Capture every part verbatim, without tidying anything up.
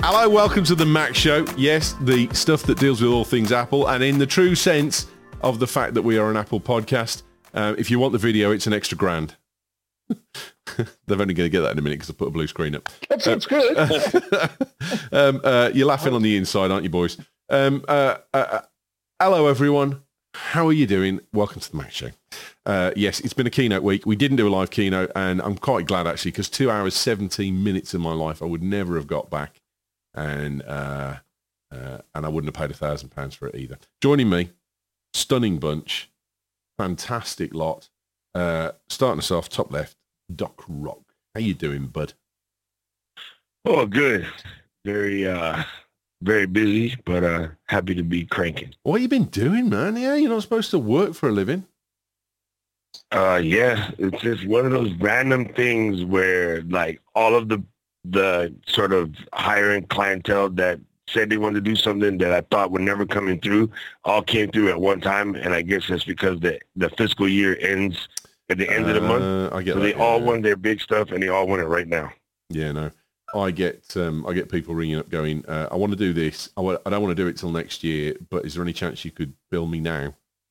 Hello, welcome to the Mac Show. Yes, the stuff that deals with all things Apple, and in the true sense of the fact that we are an Apple podcast. Uh, if you want the video, it's an extra grand. They're only going to get that in a minute because I put a blue screen up. That sounds good. um, uh, you're laughing on the inside, aren't you, boys? Um, uh, uh, hello, everyone. How are you doing? Welcome to the Mac Show. Uh, yes, it's been a keynote week. We didn't do a live keynote, and I'm quite glad, actually, because two hours, seventeen minutes of my life I would never have got back, and uh, uh, and I wouldn't have paid a thousand pounds for it either. Joining me, stunning bunch, fantastic lot. Uh, starting us off, top left, Doc Rock. How you doing, bud? Oh, good. Very, uh, very busy, but uh, happy to be cranking. What you been doing, man? Yeah, you're not supposed to work for a living. Uh, yeah, it's just one of those random things where, like, all of the the sort of hiring clientele that said they wanted to do something that I thought would never coming through all came through at one time, and I guess that's because the the fiscal year ends at the end uh, of the month. I get so that, they yeah, all yeah. want their big stuff, and they all want it right now. Yeah, no. I get um, I get people ringing up going, uh, I want to do this. I, w- I don't want to do it till next year, but is there any chance you could bill me now?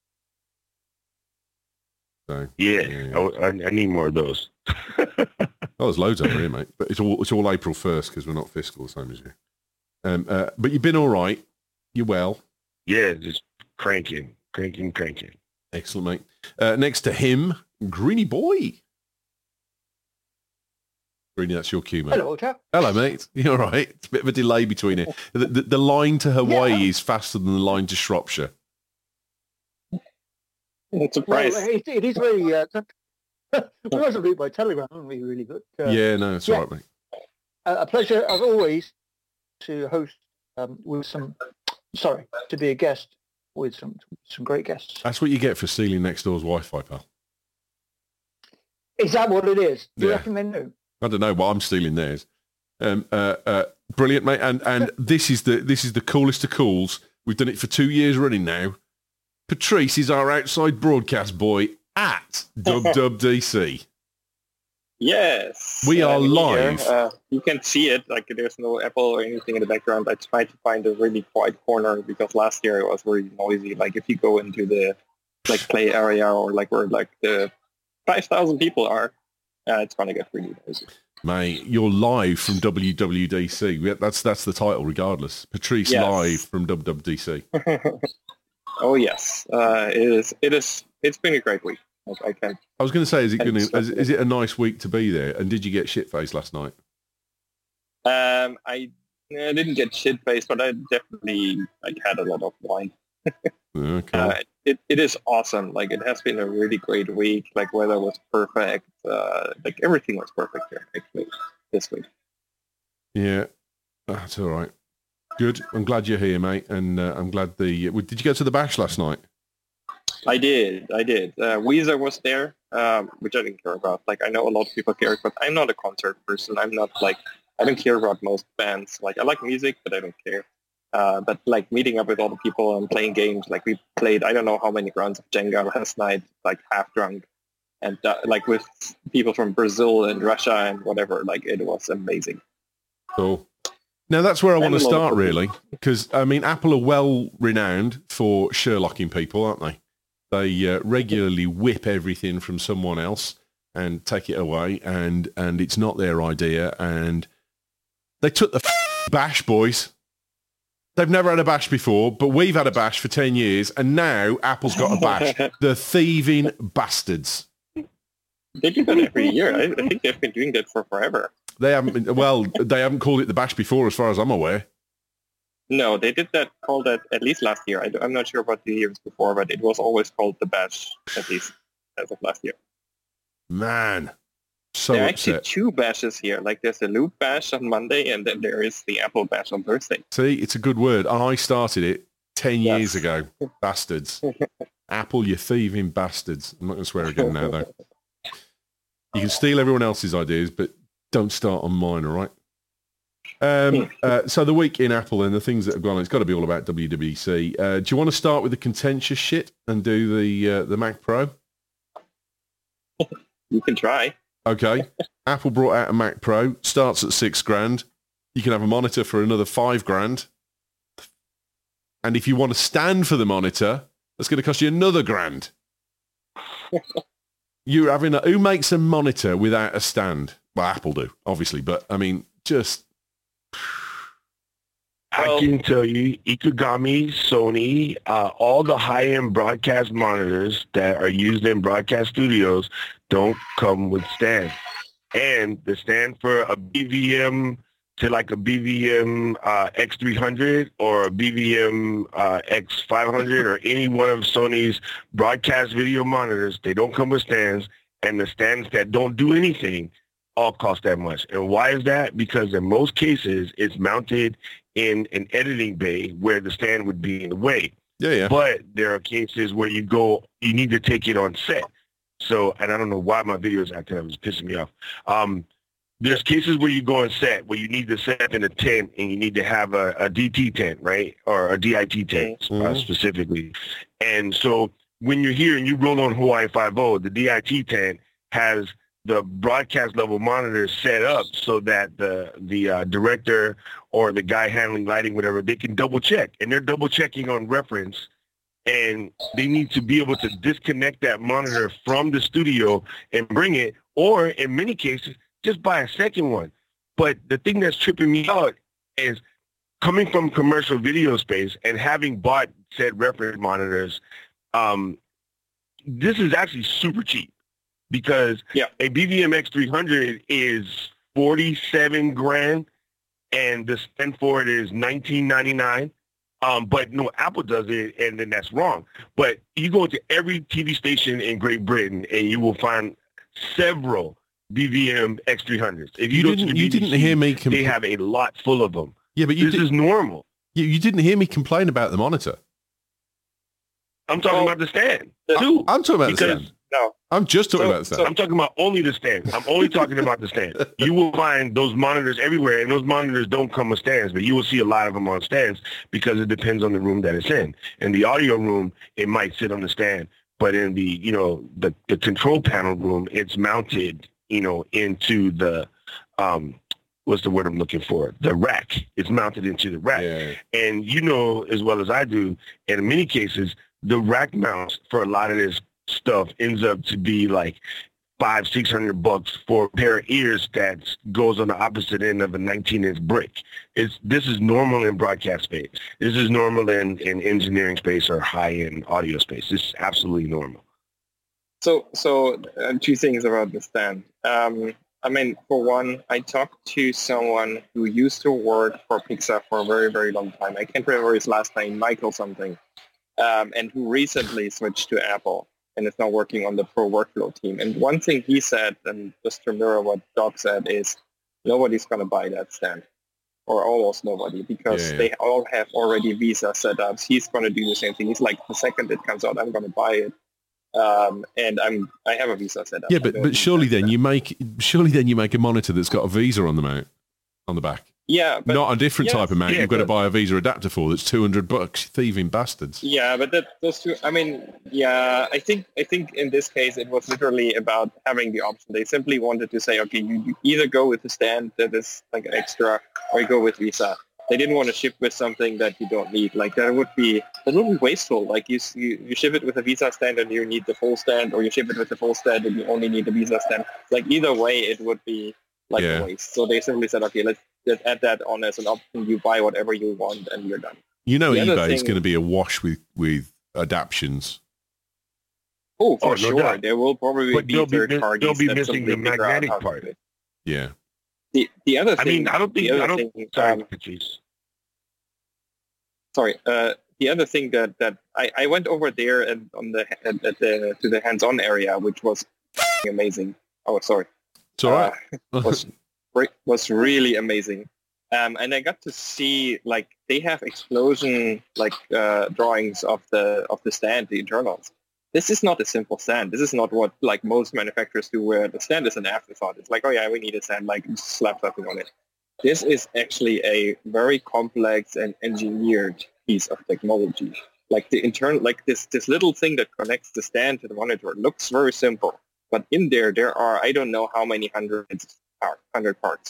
So Yeah, yeah, yeah. I, I need more of those. Oh, there's loads over here, mate. But it's all it's all April first because we're not fiscal, same as you. Um, uh, but you've been all right. You're well. Yeah, just cranking, cranking, cranking. Excellent, mate. Uh, next to him, Greeny Boy. Greeny, that's your cue, mate. Hello, chap. Hello, mate. You all right? It's a bit of a delay between it. The, the, the line to Hawaii Yeah. is faster than the line to Shropshire. It's a Well, price. it, it is very... Uh, we also read by telegram, aren't we, really good? Uh, Yeah, no, it's yeah. all right, mate. a, a pleasure, as always, to host um, with some... Sorry, to be a guest with some some great guests. That's what you get for stealing next door's Wi-Fi, pal. Is that what it is? Do you Yeah. reckon they knew? I don't know, but I'm stealing theirs. Um, uh, uh, brilliant, mate. And and this is the this is the coolest of cools. We've done it for two years running now. Patrice is our outside broadcast boy at DubDubDC. Yes. We are I'm here. live. Uh, you can see it. Like there's no Apple or anything in the background. I tried to find a really quiet corner because last year it was very noisy. Like if you go into the like play area or like where like the five thousand people are, uh, it's gonna get really noisy. Mate, you're live from W W D C. We- That's that's the title, regardless. Patrice Yes. live from DubDubDC. Oh yes, uh, it is. It is. It's been a great week. Like, I can. I was going to say, is it And going to, stuff. is, is it a nice week to be there? And did you get shit faced last night? Um, I, I didn't get shit faced, but I definitely like had a lot of wine. Okay. Uh, it, it is awesome. Like it has been a really great week. Like weather was perfect. Uh, like everything was perfect here actually this week. Yeah, that's all right. Good. I'm glad you're here, mate. And uh, I'm glad the... uh, Did you go to the bash last night? I did. I did. Uh, Weezer was there, um, which I didn't care about. Like I know a lot of people care, but I'm not a concert person. I'm not like I don't care about most bands. Like I like music, but I don't care. Uh, but like meeting up with all the people and playing games, like we played I don't know how many rounds of Jenga last night, like half drunk, and uh, like with people from Brazil and Russia and whatever. Like it was amazing. Cool. Now that's where I want to And a lot of start, people. really, because I mean, Apple are well renowned for Sherlocking people, aren't they? They uh, regularly whip everything from someone else and take it away, and and it's not their idea. And they took the f- bash, boys. They've never had a bash before, but we've had a bash for ten years, and now Apple's got a bash. The thieving bastards. They do that every year. I, I think they've been doing that for forever. They haven't been, well, they haven't called it the bash before, as far as I'm aware. No, they did that, called that at least last year. I, am not sure about the years before, but it was always called the bash, at least as of last year. Man, so there are actually upset. two bashes here. Like there's a Loop bash on Monday, and then there is the Apple bash on Thursday. See, it's a good word. I started it ten Yes. years ago. Bastards. Apple, you thieving bastards. I'm not going to swear again now, though. You can steal everyone else's ideas, but don't start on mine, all right? Um, uh, so the week in Apple and the things that have gone on, it's got to be all about W W D C. Uh, do you want to start with the contentious shit and do the uh, the Mac Pro? You can try. Okay. Apple brought out a Mac Pro, starts at six grand. you can have a monitor for another five grand. And if you want to stand for the monitor, that's going to cost you another grand. You're having a, who makes a monitor without a stand? Well, Apple do, obviously, but I mean, just. I can tell you, Ikegami, Sony, uh, all the high-end broadcast monitors that are used in broadcast studios don't come with stands. And the stand for a B V M to like a B V M uh, X three hundred or a B V M uh, X five hundred or any one of Sony's broadcast video monitors, they don't come with stands. And the stands that don't do anything all cost that much. And why is that? Because in most cases, it's mounted in an editing bay where the stand would be in the way. Yeah, yeah. But there are cases where you go, you need to take it on set. So, and I don't know why my video is acting up. It's pissing me off. Um, there's cases where you go on set where you need to set up in a tent and you need to have a, a D T tent, right? Or a D I T tent Mm-hmm. uh, specifically. And so when you're here and you roll on Hawaii Five-O, the D I T tent has the broadcast level monitor set up so that the the uh, director or the guy handling lighting, whatever, they can double check, and they're double checking on reference, and they need to be able to disconnect that monitor from the studio and bring it, or in many cases, just buy a second one. But the thing that's tripping me out is coming from commercial video space and having bought said reference monitors, um, this is actually super cheap. Because yeah. a B V M X three hundred is forty-seven grand, and the stand for it is nineteen ninety-nine. Um, but no, Apple does it, and then that's wrong. But you go into every T V station in Great Britain, and you will find several B V M X three hundreds. If you, You go to didn't. the You B B C, didn't hear me. Compl- they have a lot full of them. yeah, but you this did, is normal. you, you didn't hear me complain about the monitor. I'm talking Well, about the stand the- too. I'm talking about the Because stand. No. I'm just talking So- about the stand. I'm talking about only the stand. I'm only talking about the stand. You will find those monitors everywhere, and those monitors don't come with stands, but you will see a lot of them on stands because it depends on the room that it's in. In the audio room, it might sit on the stand, but in the, you know, the, the control panel room, it's mounted, you know, into the, um, what's the word I'm looking for? The rack. It's mounted into the rack. Yeah. And you know as well as I do, in many cases, the rack mounts for a lot of this stuff ends up to be like five, six hundred bucks for a pair of ears that goes on the opposite end of a nineteen inch brick. It's this is normal in broadcast space. This is normal in, in engineering space or high end audio space. This is absolutely normal. So, so uh, two things about the stand. Um, I mean, for one, I talked to someone who used to work for Pixar for a very, very long time. I can't remember his last name, Michael something, um, and who recently switched to Apple and is now working on the Pro Workflow team. And one thing he said, and just to mirror what Doc said, is nobody's going to buy that stand, or almost nobody, because Yeah, yeah. they all have already Visa setups. He's going to do the same thing. He's like, the second it comes out, I'm going to buy it. Um, and I'm I have a Visa setup. Yeah, I but don't but need surely that then stand. you make surely then you make a monitor that's got a Visa on the mount on the back. Yeah, but Not a different yes, type of mount. yeah, You've got to but- buy a Visa adapter for that's two hundred bucks. Thieving bastards. yeah, but that those two. I mean, yeah, I think I think in this case it was literally about having the option. They simply wanted to say, okay, you, you either go with the stand that is like extra, or you go with Visa. They didn't want to ship with something that you don't need. Like that would be that would be wasteful. Like you you, you ship it with a Visa stand and you need the full stand, or you ship it with the full stand and you only need the Visa stand. Like either way, it would be like Yeah. a waste. So they simply said, okay, let's just add that on as an option. You buy whatever you want and you're done. You know, The other eBay is thing- going to be awash with with adaptions. Oh, for Oh, no sure. doubt. There will probably But be they'll be third mi- parties. they'll be that missing simply the figure out magnetic how to part. do it. Yeah. The, the other I thing, mean, I don't think the other I don't. thing, Sorry, um, Patrice. sorry. Uh, the other thing that, that I, I went over there and on the at, at the to the hands-on area, which was amazing. Oh, sorry. It's all right. Uh, was re- was really amazing. Um, and I got to see like they have explosion like uh, drawings of the of the stand, the internals. This is not a simple stand. This is not what like most manufacturers do, where the stand is an afterthought. It's like, oh yeah, we need a stand, like just slap something on it. This is actually a very complex and engineered piece of technology. Like the internal, like this this little thing that connects the stand to the monitor looks very simple, but in there there are I don't know how many hundreds, hundred parts.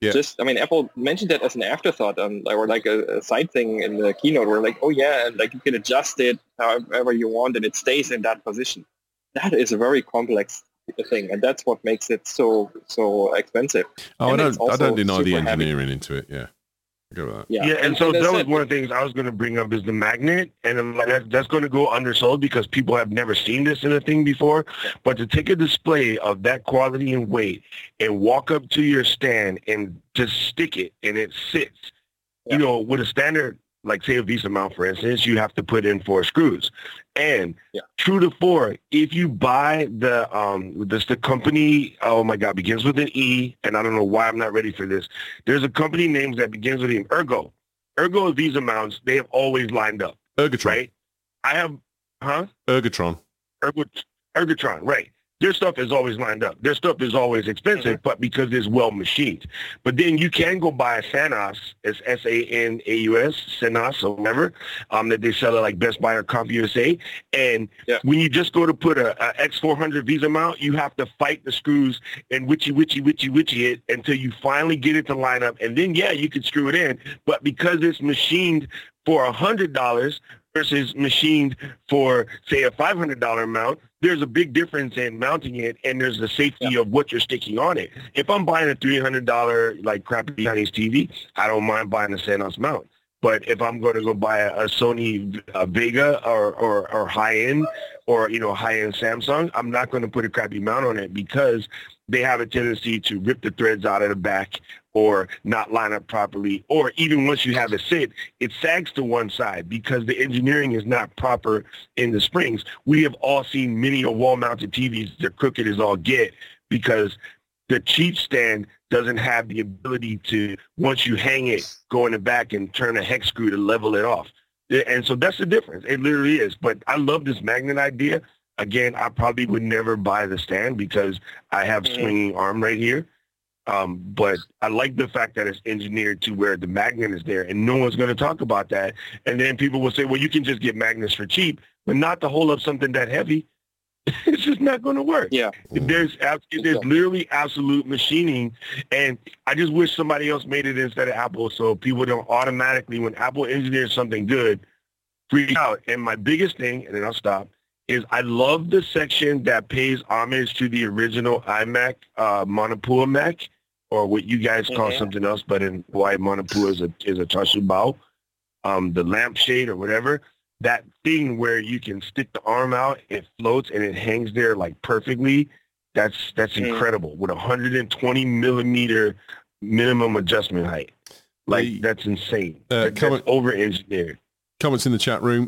Yeah. Just, I mean, Apple mentioned that as an afterthought, um, or like a, a side thing in the keynote, where like, oh yeah, like you can adjust it however you want, and it stays in that position. That is a very complex thing, and that's what makes it so so expensive. Oh, and I it's don't, I also don't deny the super heavy. engineering into it. Yeah, I go with that. Yeah, Yeah, and, and, so and as that was said, one of the things I was going to bring up is the magnet, and I'm like, that, that's going to go undersold because people have never seen this in a thing before. But to take a display of that quality and weight and walk up to your stand and just stick it and it sits, Yeah. you know, with a standard, like say a Visa mount, for instance, you have to put in four screws. And Yeah. true to four, if you buy the, um, this the company, oh my God, begins with an E, and I don't know why I'm not ready for this. There's a company name that begins with an Ergo. Ergo Visa mounts, they have always lined up, Ergotron. right? I have, huh? Ergotron. Ergo, Ergotron, right. Their stuff is always lined up. Their stuff is always expensive, Mm-hmm. but because it's well machined. But then you can go buy a Sanos, it's S A N A U S, Sanos or whatever, um, that they sell at like Best Buy or CompUSA. And Yeah. when you just go to put a, a X four hundred Visa mount, you have to fight the screws and witchy, witchy, witchy, witchy it until you finally get it to line up. And then, yeah, you can screw it in. But because it's machined for one hundred dollars versus machined for, say, a five hundred dollars mount, there's a big difference in mounting it, and there's the safety Yeah. of what you're sticking on it. If I'm buying a three hundred dollars, like, crappy Chinese T V, I don't mind buying a Sanos mount. But if I'm going to go buy a, a Sony uh, Vega or, or, or high-end or, you know, high-end Samsung, I'm not going to put a crappy mount on it because they have a tendency to rip the threads out of the back or not line up properly, or even once you have it sit, it sags to one side because the engineering is not proper in the springs. We have all seen many of wall-mounted T Vs, they're crooked as all get because the cheap stand doesn't have the ability to, once you hang it, go in the back and turn a hex screw to level it off. And so that's the difference. It literally is. But I love this magnet idea. Again, I probably would never buy the stand because I have swinging arm right here. Um, but I like the fact that it's engineered to where the magnet is there, and no one's going to talk about that. And then people will say, well, you can just get magnets for cheap, but not to hold up something that heavy. It's just not going to work. Yeah. There's there's literally absolute machining, and I just wish somebody else made it instead of Apple, so people don't automatically, when Apple engineers something good, freak out. And my biggest thing, and then I'll stop, is I love the section that pays homage to the original iMac, uh, Monopua Mac, or what you guys call Mhm. something else, but in Hawaii, Monopua is a is a Tashubao, um, the lampshade or whatever. That thing where you can stick the arm out, it floats, and it hangs there like perfectly. That's that's Mm. incredible with a one hundred twenty millimeter minimum adjustment height. Like The- that's insane. Uh, That- comment- that's over engineered. Comments in the chat room.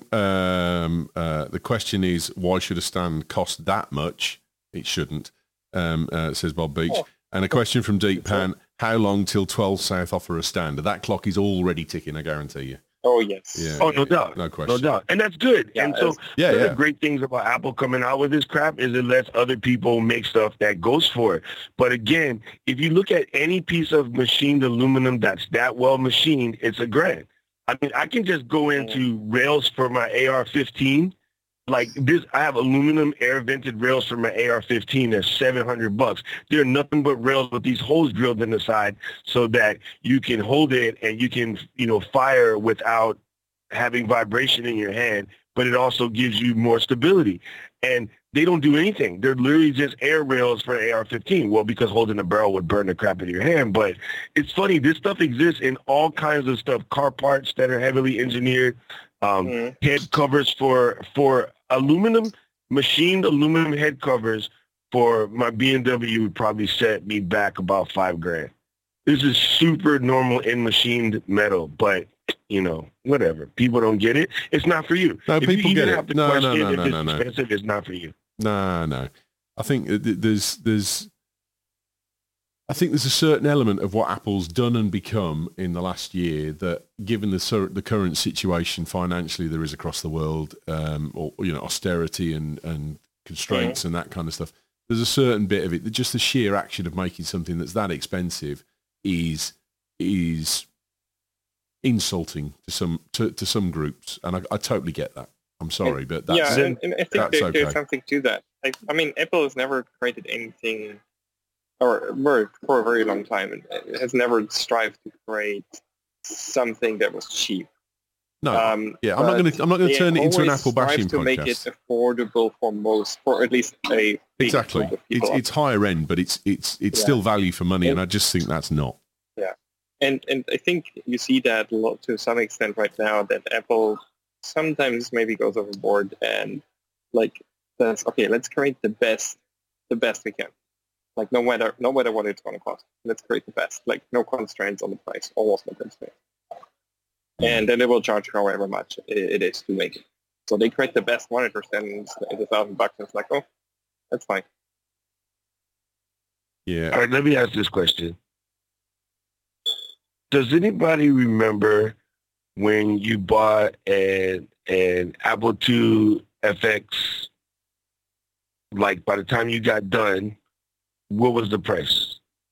Um, uh, the question is, why should a stand cost that much? It shouldn't, um, uh, says Bob Beach. Oh. And a question from Deep Pan, how long till twelve South offer a stand? That clock is already ticking, I guarantee you. Oh yes. Yeah. Oh, no doubt. No question. No doubt. And that's good. Yeah, and so it's- Yeah, one of yeah. the great things about Apple coming out with this crap is it lets other people make stuff that goes for it. But again, if you look at any piece of machined aluminum that's that well machined, it's a grand. I mean, I can just go into rails for my A R fifteen. Like this, I have aluminum air vented rails for my A R fifteen. They're seven hundred bucks. They're nothing but rails with these holes drilled in the side so that you can hold it and you can, you know, fire without having vibration in your hand, but it also gives you more stability. And they don't do anything. They're literally just air rails for A R fifteen. Well, because holding a barrel would burn the crap out of your hand. But it's funny. This stuff exists in all kinds of stuff. Car parts that are heavily engineered. Um, Mhm. Head covers for for aluminum, machined aluminum head covers for my B M W would probably set me back about five grand. This is super normal in machined metal, but you know, whatever. People don't get it. It's not for you. No, if people you get even it. have to No, no, question no, if no, it's no, no. expensive, it's not for you. No, no. I think th- there's there's I think there's a certain element of what Apple's done and become in the last year that, given the sur- the current situation financially there is across the world, um, or you know, austerity and and constraints Mm-hmm. and that kind of stuff, there's a certain bit of it that just the sheer action of making something that's that expensive is is insulting to some to, to some groups, and I, I totally get that. I'm sorry, but that's yeah, and, and I think that's there, okay. there's something to that. I, I mean, Apple has never created anything or were for a very long time, it has never strived to create something that was cheap. No, um, yeah, I'm not going to. I'm not going to turn it into an Apple bashing to podcast. Make it affordable for most, for at least a big exactly. group of It's people. it's higher end, but it's it's it's Yeah. still value for money, And- and I just think that's not. Yeah, and and I think you see that a lot to some extent right now, that Apple sometimes maybe goes overboard and like says, okay, let's create the best, the best we can. Like no matter no matter what it's going to cost, let's create the best. Like no constraints on the price, almost no constraints. And then they will charge however much it, it is to make it. So they create the best monitors, and it's, it's a thousand bucks. And it's like, oh, that's fine. Yeah. All right, let me ask this question. Does anybody remember when you bought an, an Apple two F X, like by the time you got done, what was the price?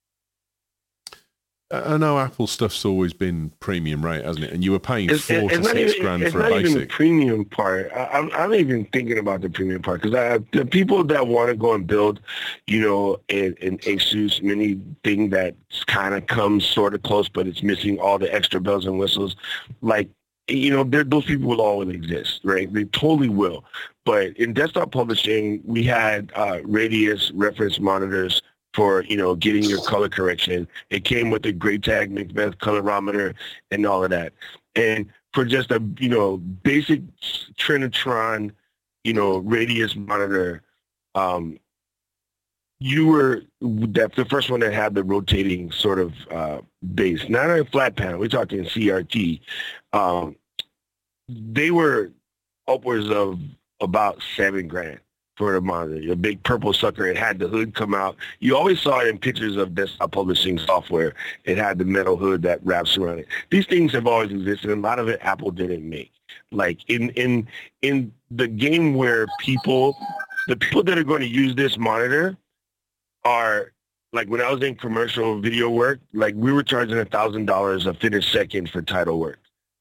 I know Apple stuff's always been premium rate, hasn't it? And you were paying It's, four it's to not six even, grand it's for a not even the basic. premium part. I, I'm, I'm even thinking about the premium part because I the people that want to go and build, you know, an, an Asus Mini thing that kind of comes sort of close, but it's missing all the extra bells and whistles. Like, you know, those people will always exist, right? They totally will. But in desktop publishing, we had uh, Radius reference monitors for, you know, getting your color correction. It came with a Graytag Macbeth colorimeter and all of that. And for just a, you know, basic Trinitron, you know, Radius monitor, um, you were, that's the first one that had the rotating sort of uh, base, not a flat panel. We're talking C R T. Um, they were upwards of about seven grand. For a monitor, a big purple sucker. It had the hood come out. You always saw it in pictures of desktop publishing software. It had the metal hood that wraps around it. These things have always existed, and a lot of it Apple didn't make. Like in in in the game where people, the people that are going to use this monitor are, like when I was in commercial video work, like we were charging a thousand dollars a finished second for title work.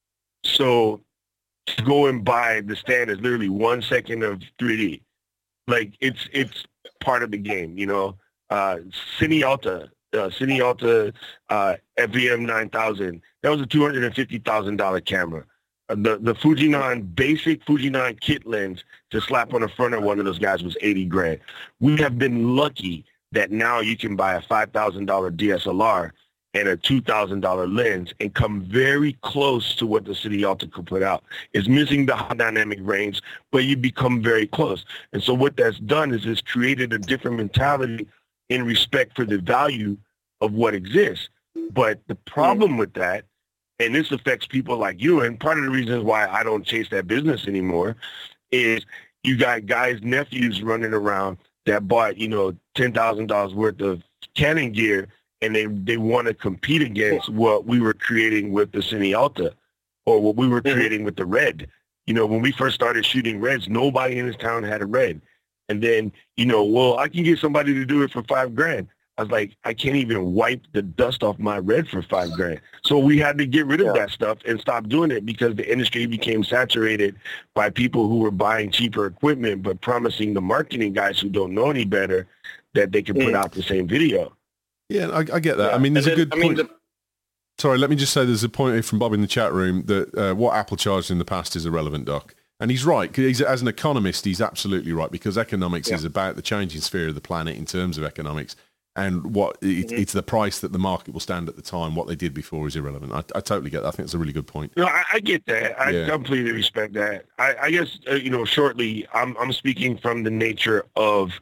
So to go and buy the stand is literally one second of three D. Like it's it's part of the game, you know. Uh, Cine Alta, uh, Cine Alta uh, F V M nine thousand. That was a two hundred and fifty thousand dollar camera. Uh, the the Fujinon basic Fujinon kit lens to slap on the front of one of those guys was eighty grand. We have been lucky that now you can buy a five thousand dollar D S L R and a two thousand dollar lens and come very close to what the Cine Alta could put out. It's missing the high dynamic range, but you become very close. And so what that's done is it's created a different mentality in respect for the value of what exists. But the problem with that, and this affects people like you, and part of the reasons why I don't chase that business anymore, is you got guys, nephews running around that bought, you know, ten thousand dollars worth of Canon gear, and they, they want to compete against what we were creating with the Cine Alta or what we were Mm-hmm. creating with the Red. You know, when we first started shooting Reds, nobody in this town had a Red. And then, you know, well, I can get somebody to do it for five grand. I was like, I can't even wipe the dust off my Red for five grand. So we had to get rid of Yeah. that stuff and stop doing it because the industry became saturated by people who were buying cheaper equipment but promising the marketing guys who don't know any better that they can put Mm. out the same video. Yeah, I, I get that. Yeah. I mean, there's And a then- good I mean, point. the- Sorry, let me just say there's a point here from Bob in the chat room that uh, what Apple charged in the past is irrelevant, Doc. And he's right. 'Cause he's, as an economist, he's absolutely right because economics Yeah. is about the changing sphere of the planet in terms of economics. And what it, Mhm. it's the price that the market will stand at the time. What they did before is irrelevant. I, I totally get that. I think it's a really good point. No, I, I get that. I Yeah. completely respect that. I, I guess, uh, you know, shortly, I'm, I'm speaking from the nature of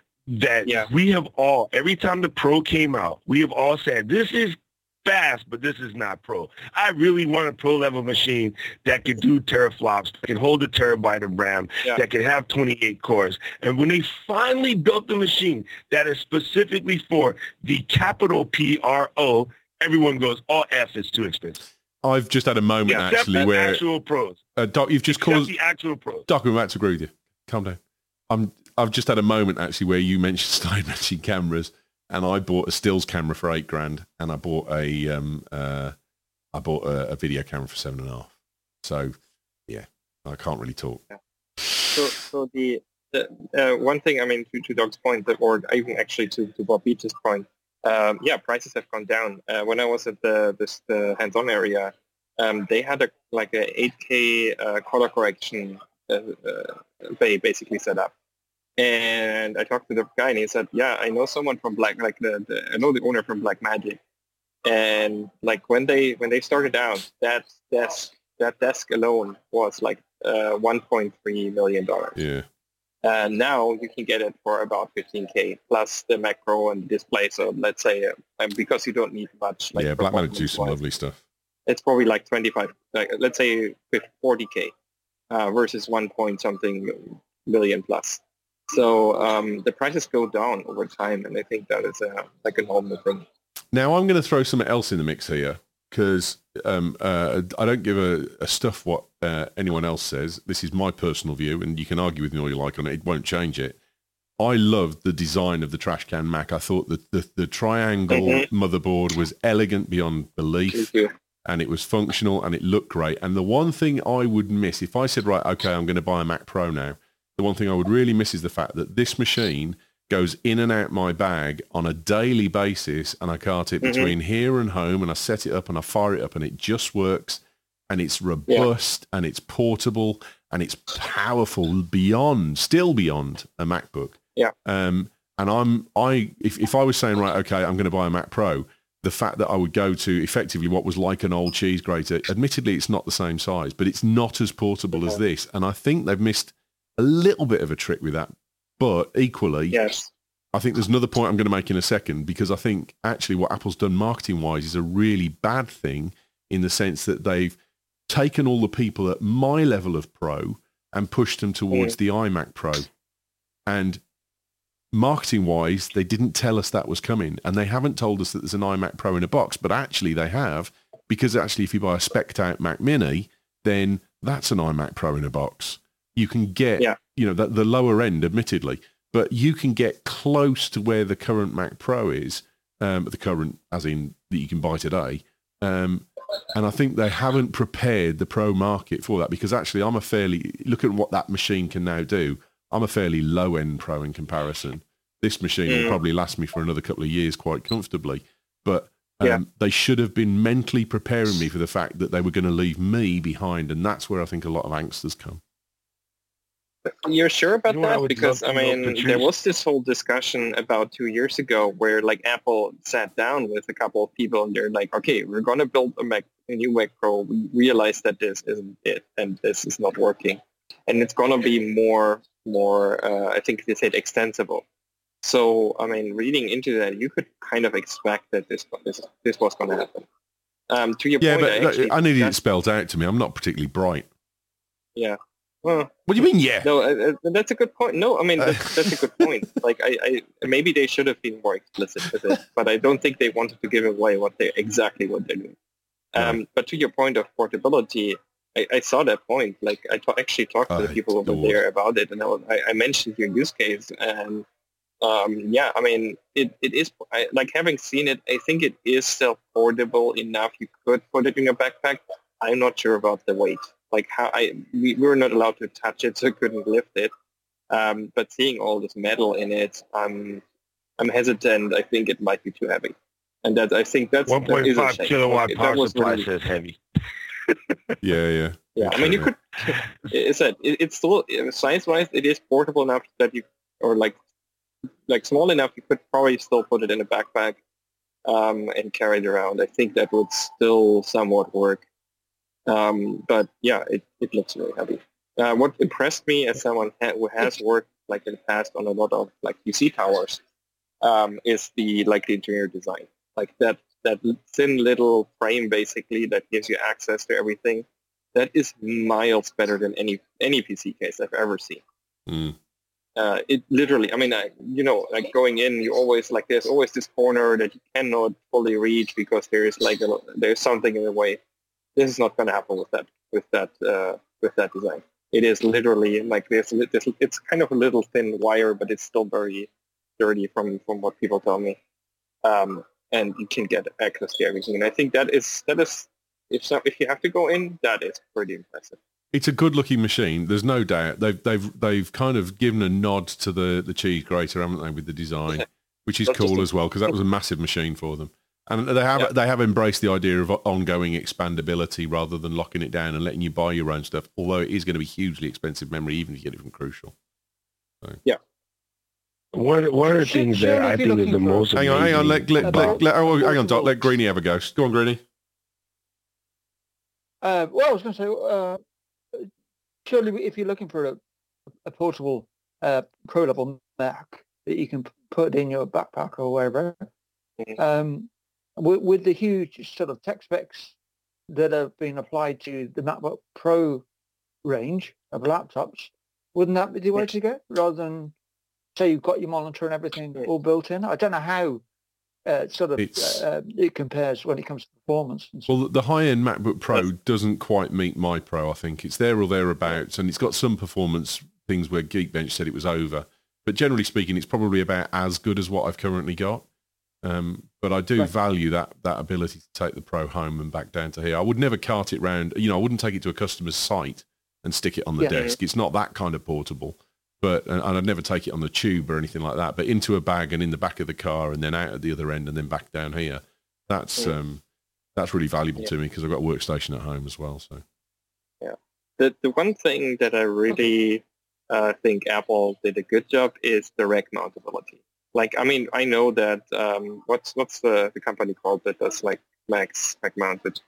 that Yeah. we have all, every time the Pro came out, we have all said, this is fast, but this is not Pro. I really want a Pro level machine that can do teraflops, that can hold a terabyte of RAM, Yeah. that can have twenty-eight cores. And when they finally built the machine that is specifically for the capital P R O, everyone goes, oh, F is too expensive. I've just had a moment Yeah, except actually the where actual Pros. uh, Doc, you've just Except caused the actual Pros. Doc, I'm about to agree with you. Calm down. I'm. I've just had a moment actually where you mentioned Stein matching cameras, and I bought a stills camera for eight grand, and I bought a um uh I bought a, a video camera for seven and a half. So yeah, I can't really talk. So, so the, the uh, one thing, I mean, to, to Doc's point, that, or even actually to, to Bob Beach's point, um, yeah, prices have gone down. Uh, when I was at the this the hands-on area, um, they had a like a eight K uh, color correction uh, uh, bay basically set up. And I talked to the guy, and he said, "Yeah, I know someone from Black, like the, the I know the owner from Blackmagic, and like when they when they started out, that desk that desk alone was like uh, one point three million dollars. Yeah. Uh, now you can get it for about fifteen K plus the macro and the display. So let's say uh, because you don't need much. Like, yeah, Blackmagic do some lovely stuff. It's probably like twenty-five, like, let's say forty K uh, versus one point something million plus. So um, the prices go down over time, and I think that is a, like a normal thing. Now I'm going to throw something else in the mix here because um, uh, I don't give a, a stuff what uh, anyone else says. This is my personal view, and you can argue with me all you like on it. It won't change it. I loved the design of the trash can Mac. I thought that the, the triangle mm-hmm. motherboard was elegant beyond belief, and it was functional, and it looked great. And the one thing I would miss, if I said, right, okay, I'm going to buy a Mac Pro now, the one thing I would really miss is the fact that this machine goes in and out my bag on a daily basis, and I cart it mm-hmm. between here and home, and I set it up and I fire it up, and it just works, and it's robust, yeah. and it's portable, and it's powerful beyond, still beyond a MacBook. Yeah. Um, and I'm, I, if, if I was saying, right, okay, I'm going to buy a Mac Pro, the fact that I would go to effectively what was like an old cheese grater, admittedly, it's not the same size, but it's not as portable okay. as this. And I think they've missed a little bit of a trick with that. But equally, yes. I think there's another point I'm going to make in a second, because I think actually what Apple's done marketing-wise is a really bad thing in the sense that they've taken all the people at my level of Pro and pushed them towards mm. the iMac Pro. And marketing-wise, they didn't tell us that was coming, and they haven't told us that there's an iMac Pro in a box, but actually they have, because actually if you buy a spec'd-out Mac Mini, then that's an iMac Pro in a box. You can get, yeah. you know, the, the lower end, admittedly, but you can get close to where the current Mac Pro is, um, the current, as in that you can buy today. Um, and I think they haven't prepared the Pro market for that, because actually I'm a fairly, look at what that machine can now do. I'm a fairly low-end Pro in comparison. This machine mm. will probably last me for another couple of years quite comfortably, but um, yeah. they should have been mentally preparing me for the fact that they were going to leave me behind, and that's where I think a lot of angst has come. You're sure about you know that? I because, I mean, there was this whole discussion about two years ago where, like, Apple sat down with a couple of people and they're like, okay, we're going to build a, Mac, a new Mac Pro. We realize that this isn't it and this is not working. And it's going to be more, more uh, I think they said extensible. So, I mean, reading into that, you could kind of expect that this this, this was going to happen. Um, to your yeah, point, but I, actually, I needed it spelled out to me. I'm not particularly bright. Yeah. Well, what do you mean, yeah? No, uh, that's a good point. No, I mean, that's, that's a good point. Like, I, I, maybe they should have been more explicit with it, but I don't think they wanted to give away what they exactly what they're doing. Um, right. But to your point of portability, I, I saw that point. Like, I t- actually talked to I the people over there about it, and I, was, I, I mentioned your use case, and um, yeah, I mean, it, it is, I, like, having seen it, I think it is still portable enough. You could put it in your backpack. I'm not sure about the weight. Like how I we, we were not allowed to touch it, so I couldn't lift it. Um, but seeing all this metal in it, I'm I'm hesitant. I think it might be too heavy, and that I think that's one point five kilowatt power that supply really, says heavy. yeah, yeah, yeah. I mean, you could. It's that it, it's still size-wise, it is portable enough that you, or like like small enough, you could probably still put it in a backpack um, and carry it around. I think that would still somewhat work. Um, but yeah, it, it looks really heavy. Uh, what impressed me as someone ha- who has worked like in the past on a lot of like P C towers um, is the like the interior design, like that that thin little frame basically that gives you access to everything. That is miles better than any any P C case I've ever seen. Mm. Uh, it literally, I mean, I, you know, like going in, you always like there's always this corner that you cannot fully reach because there is like a, there's something in the way. This is not going to happen with that with that uh, with that design. It is literally like this, this. It's kind of a little thin wire, but it's still very dirty from, from what people tell me. Um, and you can get access to everything. And I think that is that is if so, if you have to go in, that is pretty impressive. It's a good-looking machine. There's no doubt. They've they've they've kind of given a nod to the, the cheese grater, haven't they, with the design, which is That's cool just- as well because that was a massive machine for them. And they have Yeah. they have embraced the idea of ongoing expandability rather than locking it down and letting you buy your own stuff. Although it is going to be hugely expensive memory, even if you get it from Crucial. So. Yeah. One one of the Should- things that surely I if you're think is looking the for- most Hang on, hang on. Let, amazing let, let, about- let, oh, hang on, Doc. Portable. Let Greenie have a go. Go on, Greenie. Uh, well, I was going to say, uh, surely if you're looking for a, a portable uh, pro level Mac that you can p- put in your backpack or wherever, Mhm. um, with, with the huge sort of tech specs that have been applied to the MacBook Pro range of laptops, wouldn't that be the way to go? Rather than say you've got your monitor and everything Yeah. all built in. I don't know how uh, sort of It's- uh, it compares when it comes to performance. And stuff. Well, the high-end MacBook Pro That's- doesn't quite meet my Pro, I think. It's there or thereabouts, and it's got some performance things where Geekbench said it was over. But generally speaking, it's probably about as good as what I've currently got. Um, but I do Right. value that that ability to take the Pro home and back down to here. I would never cart it round. You know, I wouldn't take it to a customer's site and stick it on the Yeah. desk. It's not that kind of portable. But and, and I'd never take it on the tube or anything like that. But into a bag and in the back of the car, and then out at the other end, and then back down here. That's Yeah. um, that's really valuable Yeah. to me because I've got a workstation at home as well. So The the one thing that I really uh, think Apple did a good job is the rack mountability. Like, I mean, I know that um, what's what's the, the company called that does like Macs Mac mounted.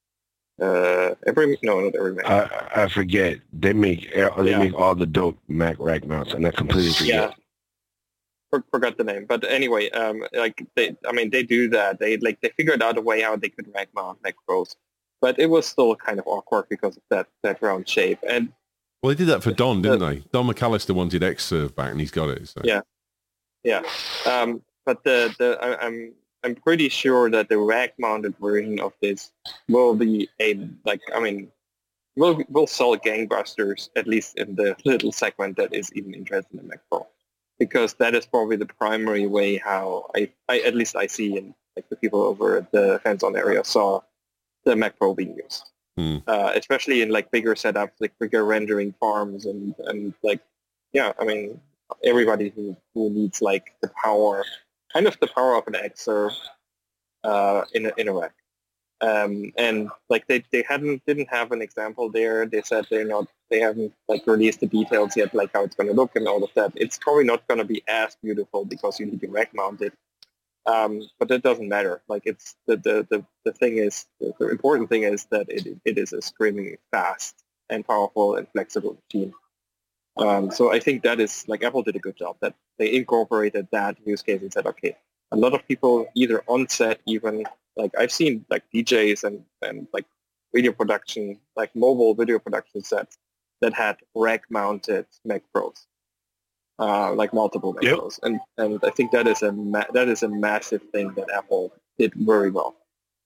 Uh, every no, not every Mac. I, I forget. They make they Yeah. make all the dope Mac rack mounts, and I completely forget. Yeah. For, forgot the name, but anyway, um, like they, I mean, they do that. They like they figured out a way how they could rack mount Mac Pros, but it was still kind of awkward because of that that round shape. And well, they did that for Don, didn't they? Don McAllister wanted Xserve back, and he's got it. So. Yeah. yeah, um, but the the I, I'm I'm pretty sure that the rack mounted version of this will be a like I mean, will will sell gangbusters at least in the little segment that is even interested in Mac Pro. Because that is probably the primary way how I, I at least I see and like the people over at the hands-on area saw the Mac Pro being used, Hmm. uh, especially in like bigger setups, like bigger rendering farms, and and like yeah, I mean everybody who, who needs like the power, kind of the power of an Xserve uh, in a in a rack. Um, and like they, they hadn't didn't have an example there. They said they're not they haven't like released the details yet, like how it's going to look and all of that. It's probably not going to be as beautiful because you need to rack mount it. Um, but that doesn't matter. Like it's the the, the, the thing is the, the important thing is that it it is a screaming fast and powerful and flexible machine. Um, so I think that is like Apple did a good job that they incorporated that use case and said, okay, a lot of people either on set even. Like I've seen like D Js and, and like video production, like mobile video production sets that had rack mounted Mac Pros, uh, like multiple Mac Yep. Pros, and and I think that is a ma- that is a massive thing that Apple did very well.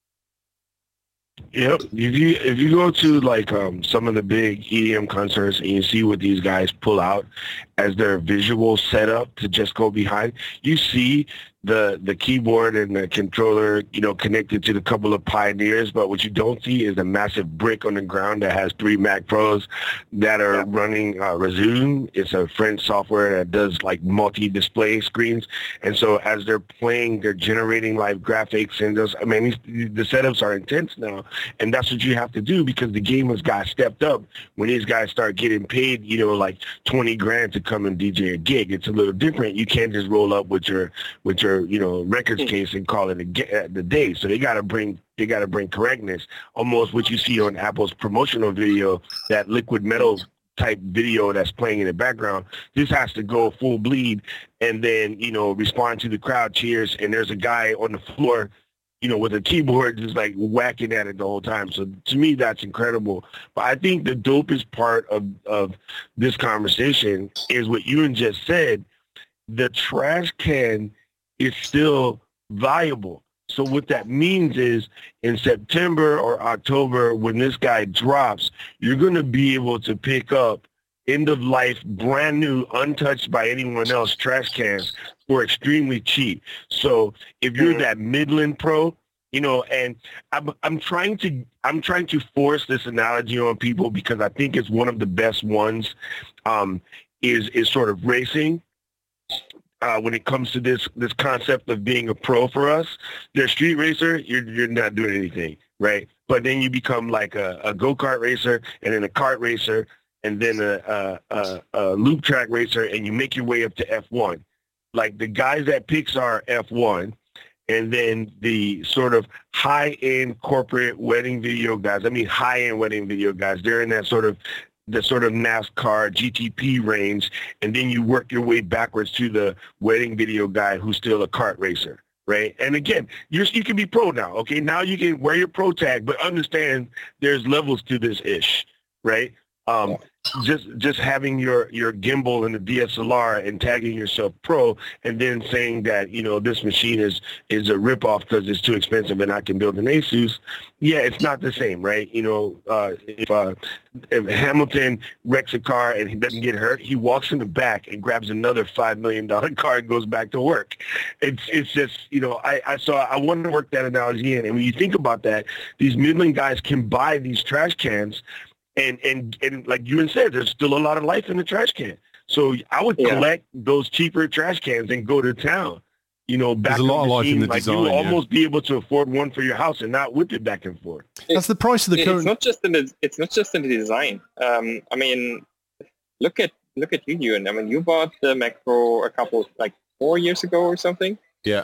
Yep. If you if you go to like um, some of the big E D M concerts and you see what these guys pull out as their visual setup to just go behind, you see the the keyboard and the controller, you know, connected to the couple of Pioneers. But what you don't see is a massive brick on the ground that has three Mac Pros that are Yeah. running uh, Resume. It's a French software that does like multi-display screens. And so as they're playing, they're generating live graphics and those. I mean, these, the setups are intense now, and that's what you have to do because the gamers got stepped up when these guys start getting paid, you know, like twenty grand to come and D J a gig. It's a little different. You can't just roll up with your with your you know records case and call it a, ga- uh, the day. So they got to bring they got to bring correctness, almost what you see on Apple's promotional video, that liquid metal type video that's playing in the background. This has to go full bleed and then, you know, respond to the crowd cheers. And there's a guy on the floor, you know, with a keyboard just like whacking at it the whole time. So to me, that's incredible. But I think the dopest part of, of this conversation is what Ewan just said. The trash can is still viable. So what that means is in September or October, when this guy drops, you're going to be able to pick up end-of-life, brand new, untouched by anyone else trash cans for extremely cheap. So if you're that Midland Pro, you know, and I'm I'm trying to I'm trying to force this analogy on people because I think it's one of the best ones. Um, is is sort of racing. uh, when it comes to this this concept of being a pro for us. They're street racer, you're you're not doing anything, right? But then you become like a, a go-kart racer, and then a kart racer, and then a, a, a, a loop track racer, and you make your way up to F one. Like the guys at Pixar F one, and then the sort of high-end corporate wedding video guys. I mean, high-end wedding video guys. They're in that sort of the sort of NASCAR G T P range, and then you work your way backwards to the wedding video guy who's still a kart racer, right? And again, you're, you can be pro now, okay? Now you can wear your pro tag, but understand there's levels to this ish, right? Um, just just having your, your gimbal and the D S L R and tagging yourself pro, and then saying that, you know, this machine is is a ripoff because it's too expensive and I can build an Asus. Yeah, it's not the same, right? You know, uh, if, uh, if Hamilton wrecks a car and he doesn't get hurt, he walks in the back and grabs another five million dollars car and goes back to work. It's it's just, you know, I, I saw, I want to work that analogy in. And when you think about that, these middling guys can buy these trash cans. And, and and like you said, there's still a lot of life in the trash can. So I would Yeah. collect those cheaper trash cans and go to town. You know, back There's a lot of life in the like design, you would yeah. almost be able to afford one for your house and not whip it back and forth. That's the price of the It- current. It's not just in the it's not just in the design. Um, I mean, look at look at you, Ewan. I mean, you bought the Mac Pro a couple like four years ago or something. Yeah.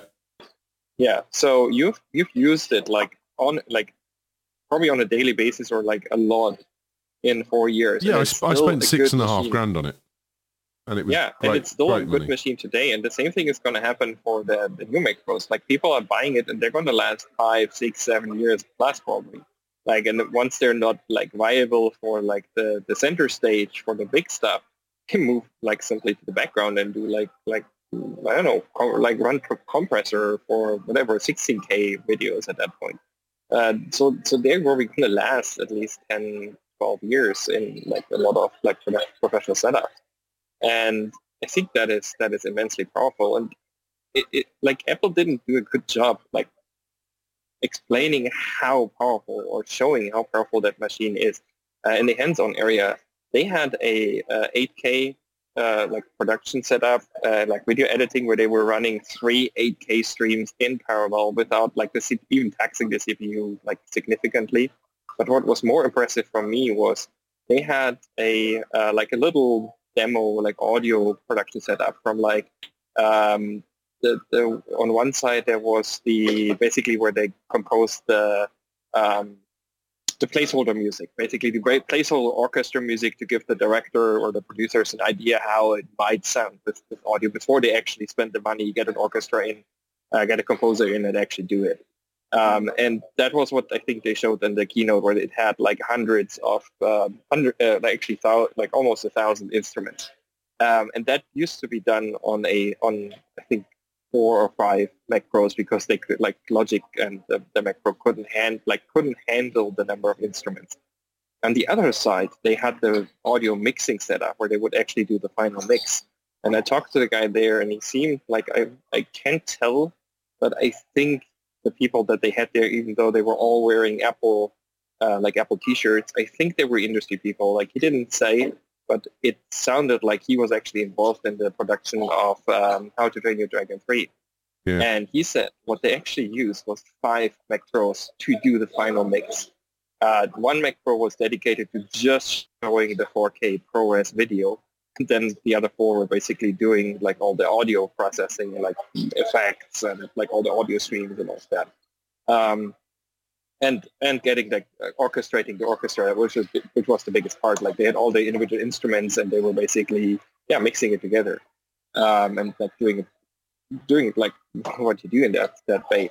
Yeah. So you've you've used it like on like probably on a daily basis or like a lot in four years. Yeah, and I, it's sp- I still spent a six good and a half machine. grand on it. And it was Yeah, great, and it's still a great good money. machine today. And the same thing is going to happen for the, the new Mac Pros. Like people are buying it and they're going to last five, six, seven years plus probably. Like, and once they're not like viable for like the, the center stage for the big stuff, they move like simply to the background and do like, like, I don't know, com- like run pro- compressor for whatever, sixteen K videos at that point. Uh, so, so they're probably going to last at least ten, twelve years in like a lot of like prof- professional setups. And I think that is that is immensely powerful. And it, it like Apple didn't do a good job like explaining how powerful or showing how powerful that machine is uh, in the hands-on area. They had a uh, eight K uh, like production setup, uh, like video editing, where they were running three eight K streams in parallel without like the C- even taxing the C P U like significantly. But what was more impressive for me was they had a uh, like a little demo, like audio production setup from like um, the, the on one side there was the basically where they composed the um, the placeholder music, basically the great placeholder orchestra music to give the director or the producers an idea how it might sound with, with audio before they actually spend the money, get an orchestra in, uh, get a composer in and actually do it. Um, and that was what I think they showed in the keynote, where it had like hundreds of, um, hundred, uh, actually thou- like almost a thousand instruments. Um, and that used to be done on a, on I think four or five Mac Pros because they could, like Logic and the, the Mac Pro couldn't hand, like couldn't handle the number of instruments. On the other side, they had the audio mixing setup where they would actually do the final mix. And I talked to the guy there, and he seemed like I, I can't tell, but I think the people that they had there, even though they were all wearing Apple, uh, like Apple T-shirts, I think they were industry people. Like he didn't say, but it sounded like he was actually involved in the production of um, How to Train Your Dragon three. Yeah. And he said what they actually used was five Mac Pros to do the final mix. Uh, one Mac Pro was dedicated to just showing the four K ProRes video. And then the other four were basically doing like all the audio processing, like effects and like all the audio streams and all of that. Um, and and getting like uh, orchestrating the orchestra, which was which was the biggest part. Like they had all the individual instruments and they were basically yeah mixing it together, um, and like doing it doing it like what you do in that that way.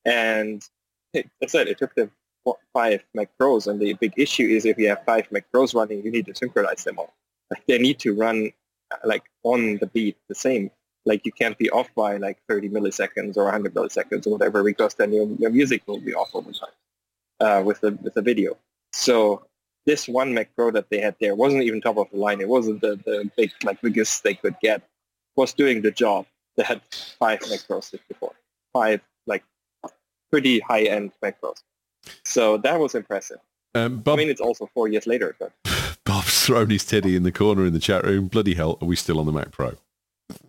And it, I said it took them four, five Mac Pros, and the big issue is if you have five Mac Pros running, you need to synchronize them all. Like they need to run uh, like on the beat the same. Like you can't be off by like thirty milliseconds or one hundred milliseconds or whatever, because then your, your music will be off over time uh, with the with the video. So this one Mac Pro that they had there wasn't even top of the line. It wasn't the, the big like biggest they could get. It was doing the job. They had five Mac Pros before, five like pretty high end Mac Pros. So that was impressive. Um, Bob, I mean, it's also four years later, but. Bob's thrown his teddy in the corner in the chat room. Bloody hell, are we still on the Mac Pro?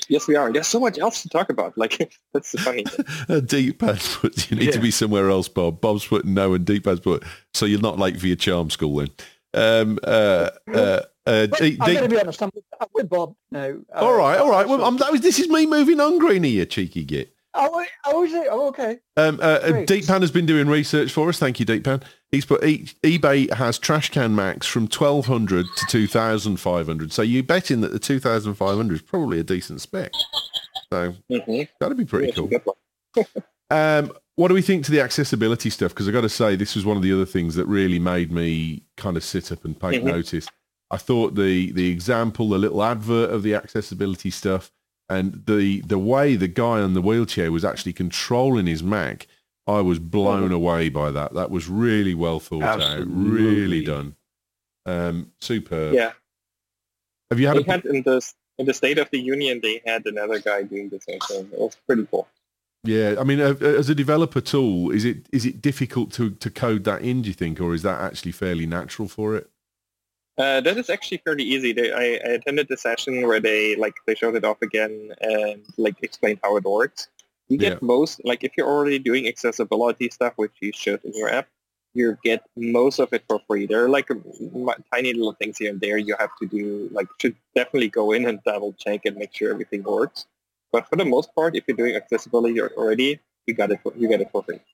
Yes, we are. There's so much else to talk about. Like, that's the funny thing. A D-pad put, you need Yeah. to be somewhere else, Bob. Bob's putting no and D-pad's put, so you're not late for your charm school then. Um, uh, uh, uh, But D- I'm D- going to be honest. I'm with, I'm with Bob. No. Uh, all right, all right. Well, so- I'm, that was, this is me moving on, Greenie, you cheeky git. Oh, wait, oh, is it? Oh, okay. Um, uh, uh, Great. Deeppan has been doing research for us. Thank you, Deeppan. He's put e- eBay has trash can max from twelve hundred to two thousand five hundred. So you're betting that the two thousand five hundred is probably a decent spec. So Mm-hmm. that'd be pretty Yes, cool. good one. Um, what do we think to the accessibility stuff? Because I got to say, this was one of the other things that really made me kind of sit up and take Mhm. notice. I thought the the example, the little advert of the accessibility stuff, and the the way the guy on the wheelchair was actually controlling his Mac, I was blown Mhm. away by that. That was really well thought out, Absolutely. really done. Um, superb. Yeah. Have you had They a had in the in the State of the Union, they had another guy doing the same thing. It was pretty cool. Yeah, I mean, uh, as a developer tool, is it is it difficult to, to code that in, do you think, or is that actually fairly natural for it? Uh, that is actually fairly easy. They, I, I attended the session where they like they showed it off again and like explained how it works. You get Yeah. most like if you're already doing accessibility stuff, which you should in your app, you get most of it for free. There are like m- tiny little things here and there you have to do. Like should definitely go in and double check and make sure everything works. But for the most part, if you're doing accessibility already, you got it. For, you get it for free.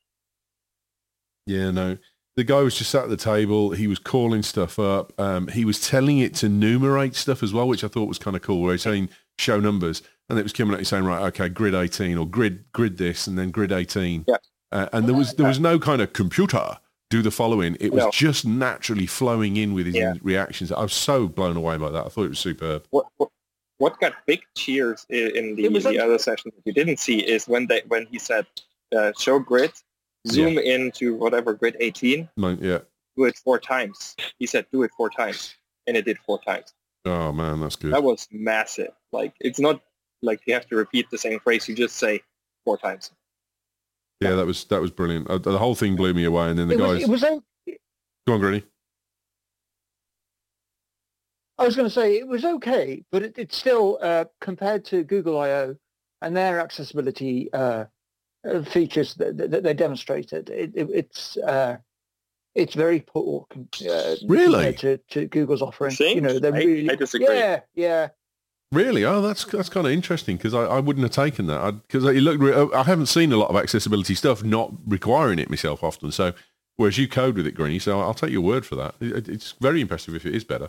Yeah, no. The guy was just sat at the table. He was calling stuff up. Um, he was telling it to numerate stuff as well, which I thought was kind of cool. Where he's saying show numbers, and it was coming at you saying, right, okay, grid eighteen or grid grid this, and then grid eighteen. Yeah. Uh, and there was there was no kind of computer do the following. It was No. just naturally flowing in with his Yeah. reactions. I was so blown away by that. I thought it was superb. What what, what got big cheers i- in the, It was the like- other session that you didn't see is when they when he said uh, show grid, zoom into whatever grid eighteen, No, yeah. do it four times. He said do it four times, and it did four times. Oh man, that's good. That was massive. Like it's not like you have to repeat the same phrase. You just say four times. Yeah, that was that was brilliant. Uh, the whole thing blew me away. And then the It was, guys, it was o- go on, Granny. I was going to say it was okay, but it, it's still uh, compared to Google I O and their accessibility uh, uh, features that, that, that they demonstrated. It, it, it's uh, it's very poor com- uh, Really? compared to, to Google's offering. You think? You know, they're I- really I disagree. Yeah, yeah. Really? Oh, that's that's kind of interesting because I, I wouldn't have taken that because it looked. re- I haven't seen a lot of accessibility stuff not requiring it myself often. So, whereas you code with it, Greeny, so I'll take your word for that. It, it's very impressive if it is better.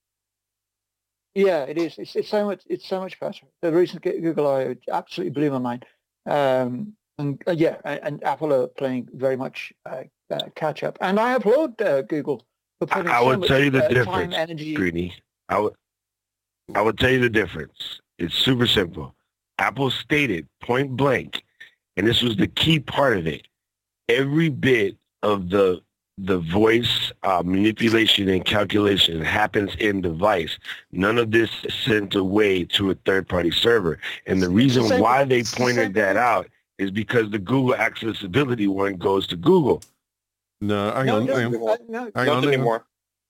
Yeah, it is. It's, it's so much. It's so much better. The recent G- Google I O absolutely blew my mind. Um, and uh, yeah, and, and Apple are playing very much uh, uh, catch up. And I applaud uh, Google for putting I so would much tell you the uh, difference, time, energy. Greeny. I would, I would tell you the difference. It's super simple. Apple stated point blank, and this was the key part of it. Every bit of the the voice uh, manipulation and calculation happens in device. None of this is sent away to a third-party server. And the reason Same- why they same pointed that thing. out is because the Google accessibility one goes to Google. No, hang No, on, it hang doesn't. on, Uh, no. hang Not on. hang on. anymore.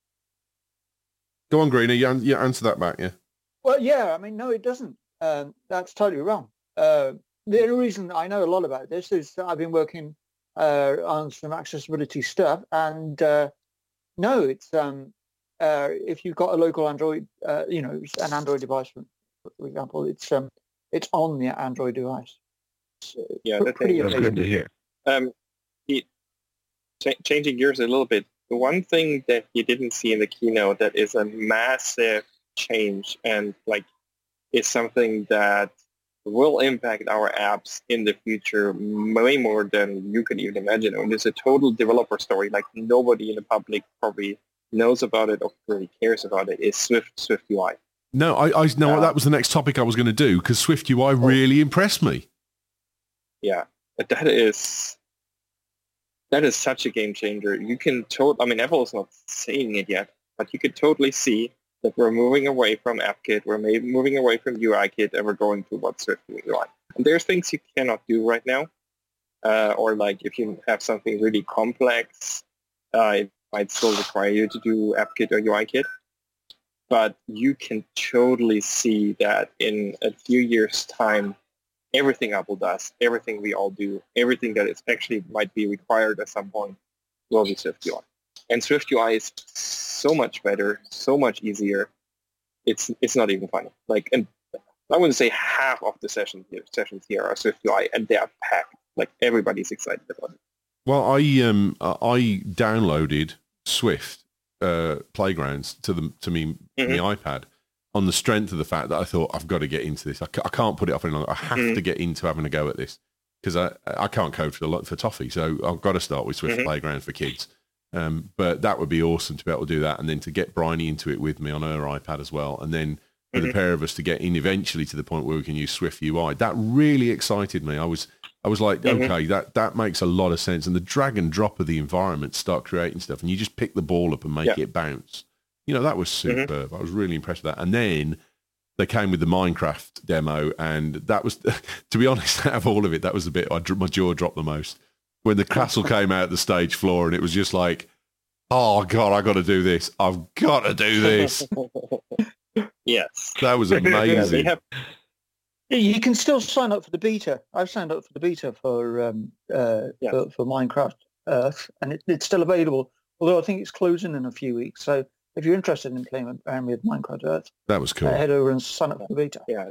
Go on, Greeny. You, an- you answer that back. Yeah. Well, yeah. I mean, no, it doesn't. Um, that's totally wrong. Uh, the only reason I know a lot about this is that I've been working uh, on some accessibility stuff, and uh, no, it's um, uh, if you've got a local Android, uh, you know, an Android device, for, for example, it's um, it's on the Android device. It's, uh, Yeah, pre- that pretty thing- That's amazing. good to hear. Um, he, ch- changing gears a little bit, the one thing that you didn't see in the keynote that is a massive change and like is something that will impact our apps in the future way more than you can even imagine. And it's a total developer story. Like nobody in the public probably knows about it or really cares about it. Is Swift Swift U I. No, I, I no, Uh, that was the next topic I was going to do because Swift U I really impressed me. Yeah, but that is that is such a game changer. You can tot- I mean, Apple is not saying it yet, but you could totally see that we're moving away from AppKit, we're maybe moving away from UIKit, and we're going towards Swift U I. And there's things you cannot do right now, uh, or like if you have something really complex, uh, it might still require you to do AppKit or UIKit. but you can totally see that in a few years' time, everything Apple does, everything we all do, everything that is actually might be required at some point will be SwiftUI. And SwiftUI is so much better, so much easier. It's it's not even funny. Like, and I wouldn't say half of the sessions here, sessions here are SwiftUI, and they are packed. Like, everybody's excited about it. Well, I um I downloaded Swift uh, Playgrounds to the to me mm-hmm. my iPad on the strength of the fact that I thought I've got to get into this. I, ca- I can't put it off any longer. I have mm-hmm. to get into having a go at this because I I can't code for a lot for Toffee, so I've got to start with Swift mm-hmm. Playgrounds for kids. Um, but that would be awesome to be able to do that, and then to get Bryony into it with me on her iPad as well, and then for mm-hmm. the pair of us to get in eventually to the point where we can use Swift U I. That really excited me. I was I was like, mm-hmm. okay, that, that makes a lot of sense. And the drag and drop of the environment, start creating stuff, and you just pick the ball up and make yeah. it bounce. You know, that was superb. Mm-hmm. I was really impressed with that. And then they came with the Minecraft demo, and that was, to be honest, out of all of it, that was the bit I, my jaw dropped the most. When the castle came out the stage floor, and it was just like, oh, God, I got to do this. I've got to do this. Yes. That was amazing. Yeah, you can still sign up for the beta. I've signed up for the beta for um, uh, yeah. for, for Minecraft Earth, and it, it's still available. Although I think it's closing in a few weeks. So if you're interested in playing around with Minecraft Earth, that was cool. Uh, head over and sign up for the beta. Yeah.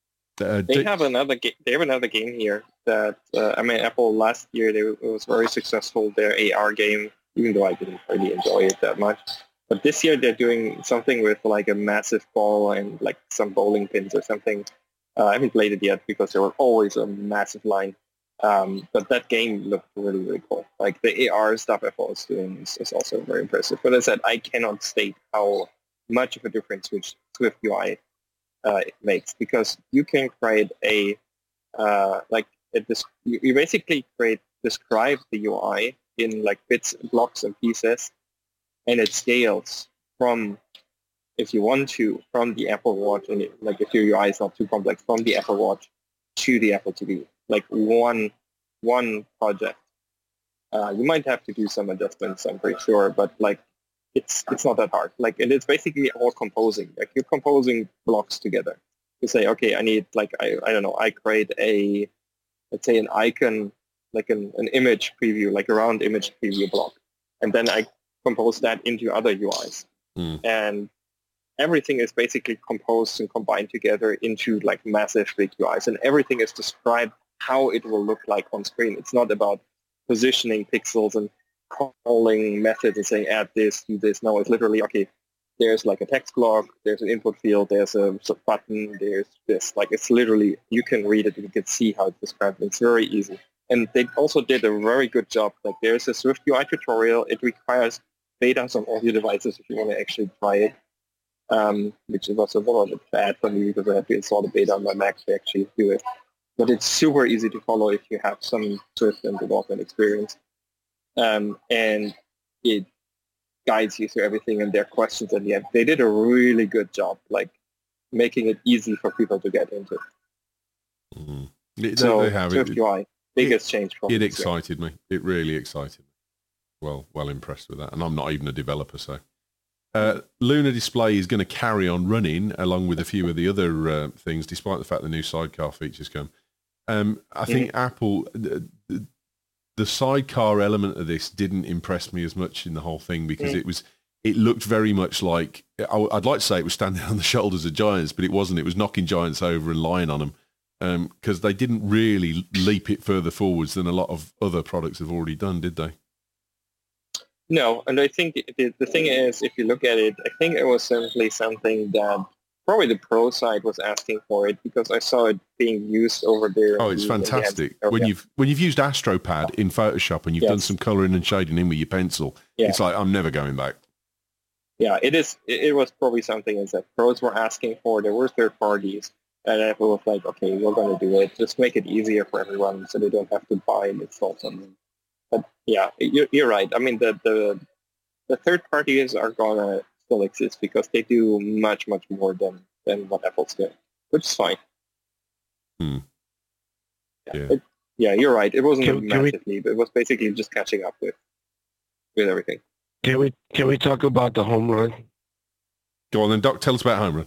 Uh, they have another game. They have another game here that uh, I mean, Apple last year they it was very successful. Their A R game, even though I didn't really enjoy it that much. But this year they're doing something with like a massive ball and like some bowling pins or something. Uh, I haven't played it yet because there was always a massive line. Um, but that game looked really, really cool. Like the A R stuff Apple is doing is, is also very impressive. But as I said, I cannot state how much of a difference which SwiftUI uh, makes, because you can create a uh, like a, you, you basically create describe the U I in like bits, blocks, and pieces, and it scales from, if you want to, from the Apple Watch, and it, like if your U I is not too complex, from the Apple Watch to the Apple T V, like one one project. Uh, you might have to do some adjustments, I'm pretty sure, but like it's it's not that hard. Like, and it's basically all composing. Like you're composing blocks together. You say, okay, I need like I I don't know, I create a let's say an icon, like an, an image preview, like a round image preview block, and then I compose that into other U Is, mm. and everything is basically composed and combined together into like massive big U Is, and everything is described how it will look like on screen. It's not about positioning pixels and calling methods and saying add this, do this. No, it's literally, okay, there's like a text block, there's an input field, there's a button, there's this. Like it's literally, you can read it and you can see how it's described. It's very easy. And they also did a very good job. Like there's a SwiftUI tutorial. It requires betas on all your devices if you want to actually try it. Um, which is also a little bit bad for me because I have to install the beta on my Mac to actually do it. But it's super easy to follow if you have some Swift and development experience. Um, and it guides you through everything and their questions at the end. They did a really good job, like making it easy for people to get into. Mm-hmm. It, so they have SwiftUI, biggest it, change. From it excited me. It really excited me. Well, well impressed with that. And I'm not even a developer, so. Uh, Lunar Display is going to carry on running along with a few of the other uh, things, despite the fact the new sidecar features come. Um, I think mm-hmm. Apple, the, the sidecar element of this didn't impress me as much in the whole thing because mm. it was, it looked very much like, I, I'd like to say it was standing on the shoulders of giants, but it wasn't. It was knocking giants over and lying on them because um, they didn't really leap it further forwards than a lot of other products have already done, did they? No, and I think the, the thing is, if you look at it, I think it was simply something that probably the Pro side was asking for it because I saw it being used over there. Oh, it's fantastic. Oh, when yeah. you've when you've used AstroPad in Photoshop and you've yes. done some colouring and shading in with your pencil, yeah. it's like, I'm never going back. Yeah, it is. It, it was probably something that pros were asking for. There were third parties, and Apple was like, okay, we're going to do it. Just make it easier for everyone so they don't have to buy and install something. But yeah, you're, you're right. I mean, the, the the third parties are gonna still exist because they do much, much more than, than what Apple's doing, which is fine. Hmm. Yeah, yeah. It, yeah, you're right. It wasn't can, a massive leap. It was basically just catching up with with everything. Can we can we talk about the home run? Go on then, Doc. Tell us about Home Run.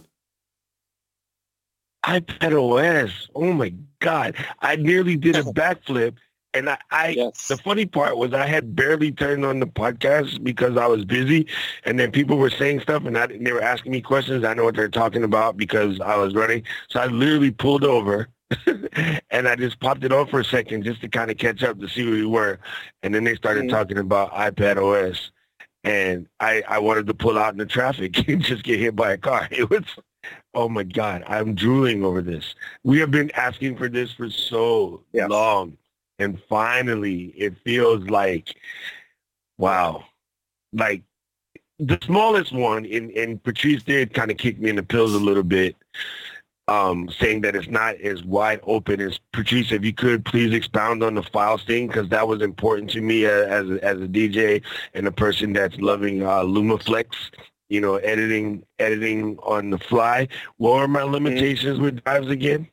iPadOS. Oh my God. I nearly did a backflip. And I, I Yes. the funny part was I had barely turned on the podcast because I was busy. And then people were saying stuff and I, they were asking me questions. I know what they're talking about because I was running. So I literally pulled over and I just popped it on for a second just to kind of catch up to see where we were. And then they started Mm-hmm. talking about iPadOS. And I, I wanted to pull out in the traffic and just get hit by a car. It was, oh my God, I'm drooling over this. We have been asking for this for so Yes. long. And finally, it feels like, wow, like the smallest one, and, and Patrice did kind of kick me in the pills a little bit, um, saying that it's not as wide open as Patrice. If you could please expound on the files thing, because that was important to me as, as, a, as a D J and a person that's loving uh, LumaFlex, you know, editing, editing on the fly. What are my limitations mm-hmm. with Drives again?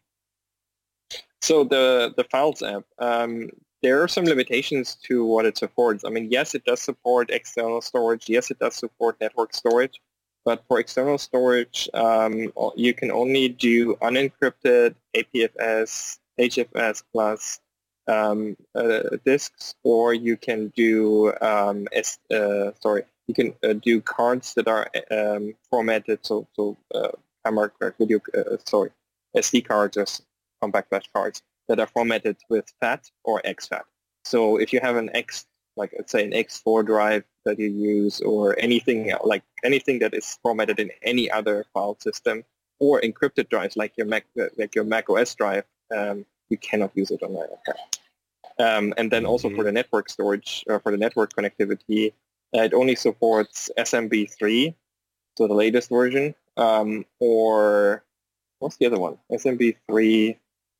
So the, the Files app, um, there are some limitations to what it supports. I mean, yes, it does support external storage. Yes, it does support network storage. But for external storage, um, you can only do unencrypted A P F S, H F S plus um, uh, disks, or you can do um, S, uh, sorry, you can uh, do cards that are um, formatted. So, so uh, camera card, video, uh, sorry, S D cards or compact flash cards that are formatted with FAT or X FAT. So if you have an X, like let's say an X four drive that you use, or anything like anything that is formatted in any other file system, or encrypted drives like your Mac, like your Mac O S drive, um, you cannot use it on iPad. Um, and then also for the network storage, or for the network connectivity, uh, it only supports S M B three, so the latest version, um, or what's the other one? S M B three.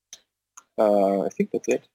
Uh, I think that's it.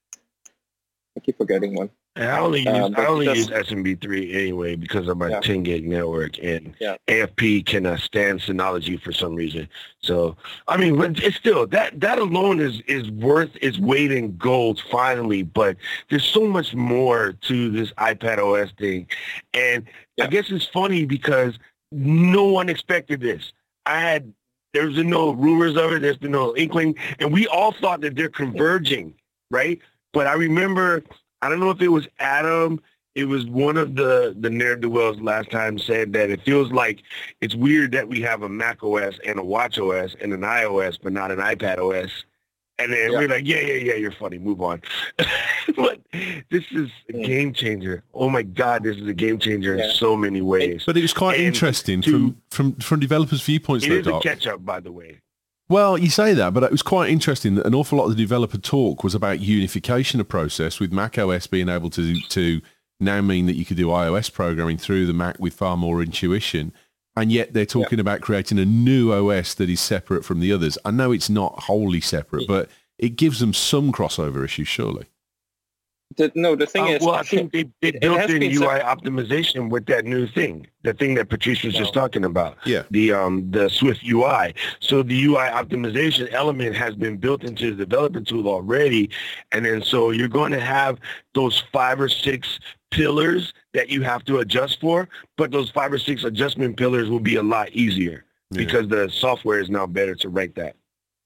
I keep forgetting one. I only use uh, I only use S M B three anyway because of my yeah. ten gig network, and yeah. A F P cannot stand Synology for some reason. So I mean, but it's still that that alone is is worth its weight in gold finally. But there's so much more to this iPadOS thing, and yeah. I guess it's funny because no one expected this. I had. There's been no rumors of it. There's been no inkling. And we all thought that they're converging, right? But I remember, I don't know if it was Adam, it was one of the, the ne'er-do-wells last time said that it feels like it's weird that we have a Mac O S and a Watch O S and an iOS, but not an iPad O S. And then yeah. we're like, yeah, yeah, yeah, you're funny. Move on. But this is a game changer. Oh, my God, this is a game changer yeah. in so many ways. But it was quite and interesting to, from, from, from developers' viewpoints. It though, is Doc. a catch-up, by the way. Well, you say that, but it was quite interesting that an awful lot of the developer talk was about unification of process, with Mac O S being able to to now mean that you could do iOS programming through the Mac with far more intuition. And yet they're talking yeah. about creating a new O S that is separate from the others. I know it's not wholly separate, but it gives them some crossover issues, surely. The, no, the thing uh, is... Well, I think they, they it, built it in U I separated. optimization with that new thing, the thing that Patrice was no. just talking about, yeah. the um the Swift U I. So the U I optimization element has been built into the developer tool already. And then so you're going to have those five or six pillars that you have to adjust for, but those five or six adjustment pillars will be a lot easier yeah. because the software is now better to rank that.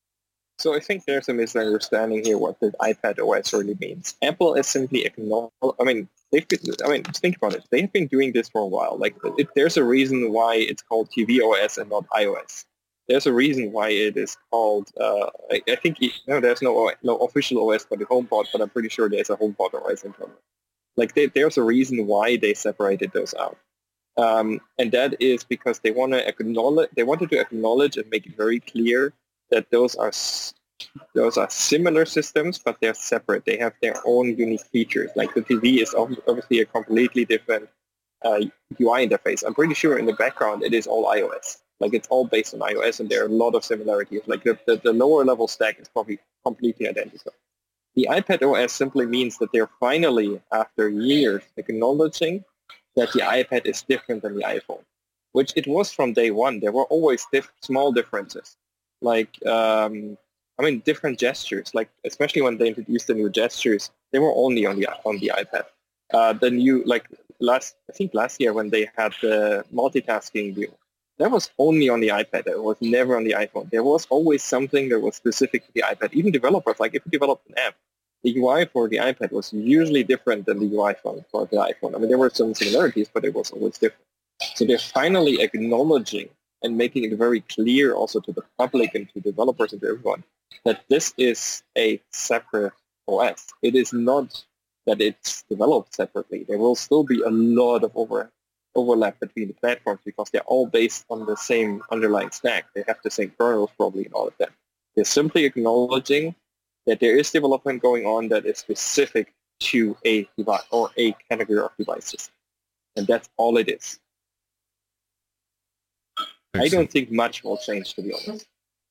So I think there's a misunderstanding here what the iPadOS really means. Apple is simply acknowledging, I mean, they've been, I mean, think about it. They have been doing this for a while. Like, it, there's a reason why it's called tvOS and not iOS. There's a reason why it is called, uh, I, I think, you know, there's no no official O S for the HomePod, but I'm pretty sure there's a HomePod O S in front of it. Like, they, there's a reason why they separated those out. Um, and that is because they want to acknowledge, they wanted to acknowledge and make it very clear that those are those are similar systems, but they're separate. They have their own unique features. Like the T V is obviously a completely different uh, U I interface. I'm pretty sure in the background it is all iOS. Like it's all based on iOS, and there are a lot of similarities. Like the, the, the lower level stack is probably completely identical. The iPadOS simply means that they're finally, after years, acknowledging that the iPad is different than the iPhone, which it was from day one. There were always diff- small differences. Like, um, I mean, different gestures. Like, especially when they introduced the new gestures, they were only on the on the iPad. Uh, the new, like last, I think last year when they had the multitasking view, that was only on the iPad. It was never on the iPhone. There was always something that was specific to the iPad. Even developers, like if you developed an app, the U I for the iPad was usually different than the U I for for the iPhone. I mean, there were some similarities, but it was always different. So they're finally acknowledging and making it very clear also to the public and to developers and to everyone that this is a separate O S. It is not that it's developed separately. There will still be a lot of over, overlap between the platforms because they're all based on the same underlying stack. They have the same kernels probably and all of that. They're simply acknowledging that there is development going on that is specific to a device or a category of devices. And that's all it is. Excellent. I don't think much will change, to be honest.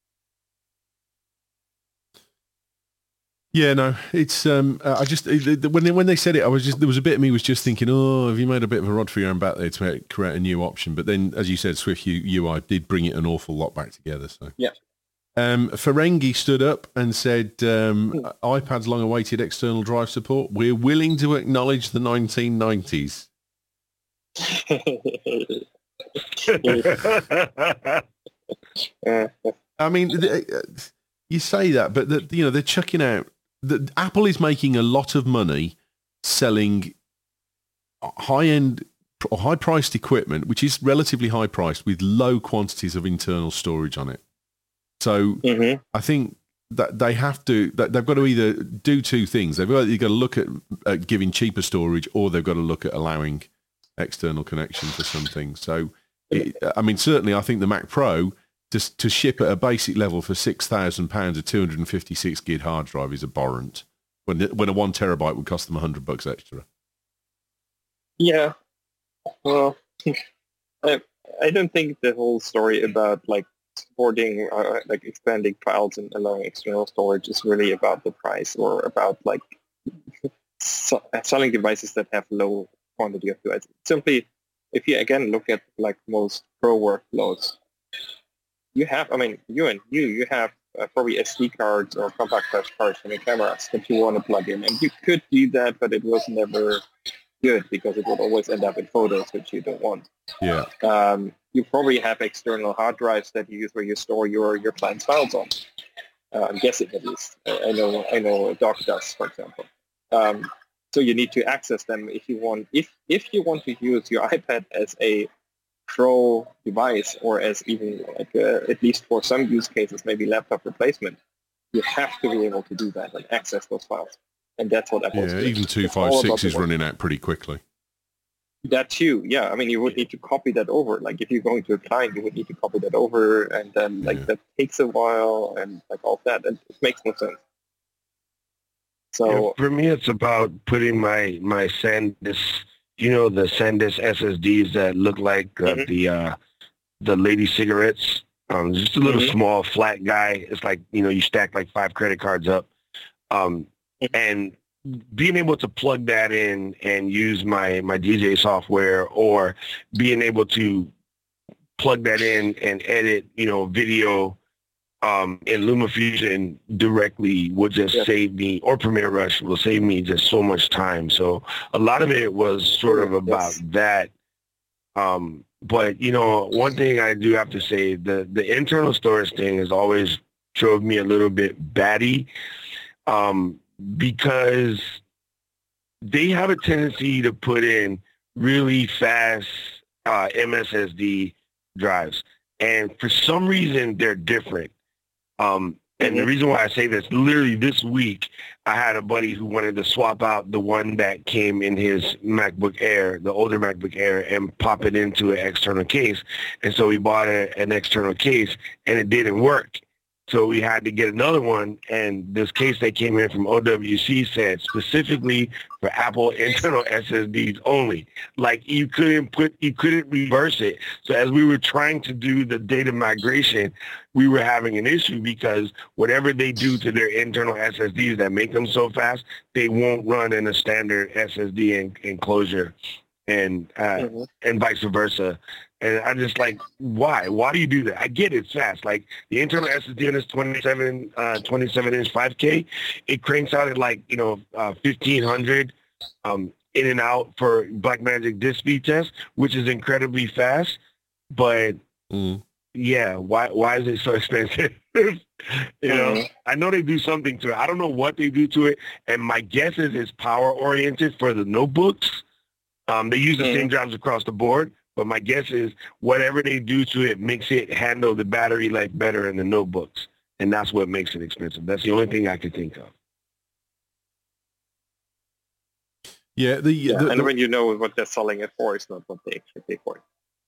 Yeah, no, it's um, I just when they, when they said it, I was just there was a bit of me was just thinking, oh, have you made a bit of a rod for your own back there to make, create a new option? But then, as you said, Swift U I did bring it an awful lot back together. So yeah. Um, Ferengi stood up and said, um, iPad's long-awaited external drive support. We're willing to acknowledge the nineteen nineties. I mean, you say that, but the, you know they're chucking out. The, Apple is making a lot of money selling high-end or high-priced equipment, which is relatively high-priced with low quantities of internal storage on it. So mm-hmm. I think that they have to, that they've got to either do two things. They've got, you've got to look at, at giving cheaper storage, or they've got to look at allowing external connection for some things. So, it, I mean, certainly I think the Mac Pro, to, to ship at a basic level for six thousand pounds a two hundred fifty-six gig hard drive is abhorrent, when, when a one terabyte would cost them one hundred bucks extra. Yeah. Well, I, I don't think the whole story about, like, supporting uh, like expanding files and allowing external storage is really about the price or about like so, selling devices that have low quantity of devices. Simply, if you again look at like most pro workloads, you have, I mean, you and you, you have uh, probably S D cards or compact flash cards in your cameras that you want to plug in, and you could do that, but it was never good because it would always end up in photos which you don't want. Yeah. Um, you probably have external hard drives that you use where you store your, your client's files on. Uh, I'm guessing at least. I, I know I know Doc does, for example. Um, so you need to access them if you want. If if you want to use your iPad as a pro device or as even like a, at least for some use cases maybe laptop replacement, you have to be able to do that and access those files. And that's what Apple's Yeah, doing. even two fifty-six is running out pretty quickly. That too, yeah. I mean, you would need to copy that over. Like, if you're going to a client, you would need to copy that over, and then, like, yeah. that takes a while, and, like, all that. And it makes no sense. So yeah, for me, it's about putting my, my SanDisk, you know, the SanDisk S S Ds that look like uh, mm-hmm. the uh, the lady cigarettes. Um, just a little mm-hmm. small, flat guy. It's like, you know, you stack, like, five credit cards up. Um, mm-hmm. And being able to plug that in and use my, my D J software, or being able to plug that in and edit, you know, video um, in LumaFusion directly would just yeah. save me, or Premiere Rush will save me just so much time. So a lot of it was sort of about yes. that. Um, but, you know, one thing I do have to say, the, the internal storage thing has always drove me a little bit batty. Um, because they have a tendency to put in really fast uh, M S S D drives. And for some reason, they're different. Um, and mm-hmm. the reason why I say this, literally this week, I had a buddy who wanted to swap out the one that came in his MacBook Air, the older MacBook Air, and pop it into an external case. And so we bought a, an external case, and it didn't work. So we had to get another one, and this case that came in from O W C said specifically for Apple internal S S Ds only. Like, you couldn't put, you couldn't reverse it. So as we were trying to do the data migration, we were having an issue because whatever they do to their internal S S Ds that make them so fast, they won't run in a standard S S D en- enclosure, and uh, mm-hmm. and vice versa. And I'm just like, why? Why do you do that? I get it's fast. Like, the internal S S D on this twenty-seven, uh, twenty-seven inch five K, it cranks out at like, you know, uh, fifteen hundred um, in and out for Blackmagic disk speed test, which is incredibly fast. But Mm. Yeah, why why is it so expensive? you know, Mhm. I know they do something to it. I don't know what they do to it, and my guess is it's power oriented for the notebooks. Um, they use the Mhm. same drives across the board, but my guess is whatever they do to it makes it handle the battery life better in the notebooks, and that's what makes it expensive. That's the only thing I can think of. Yeah, the, Yeah, the, and the when you know what they're selling it for, it's not what they actually pay for it.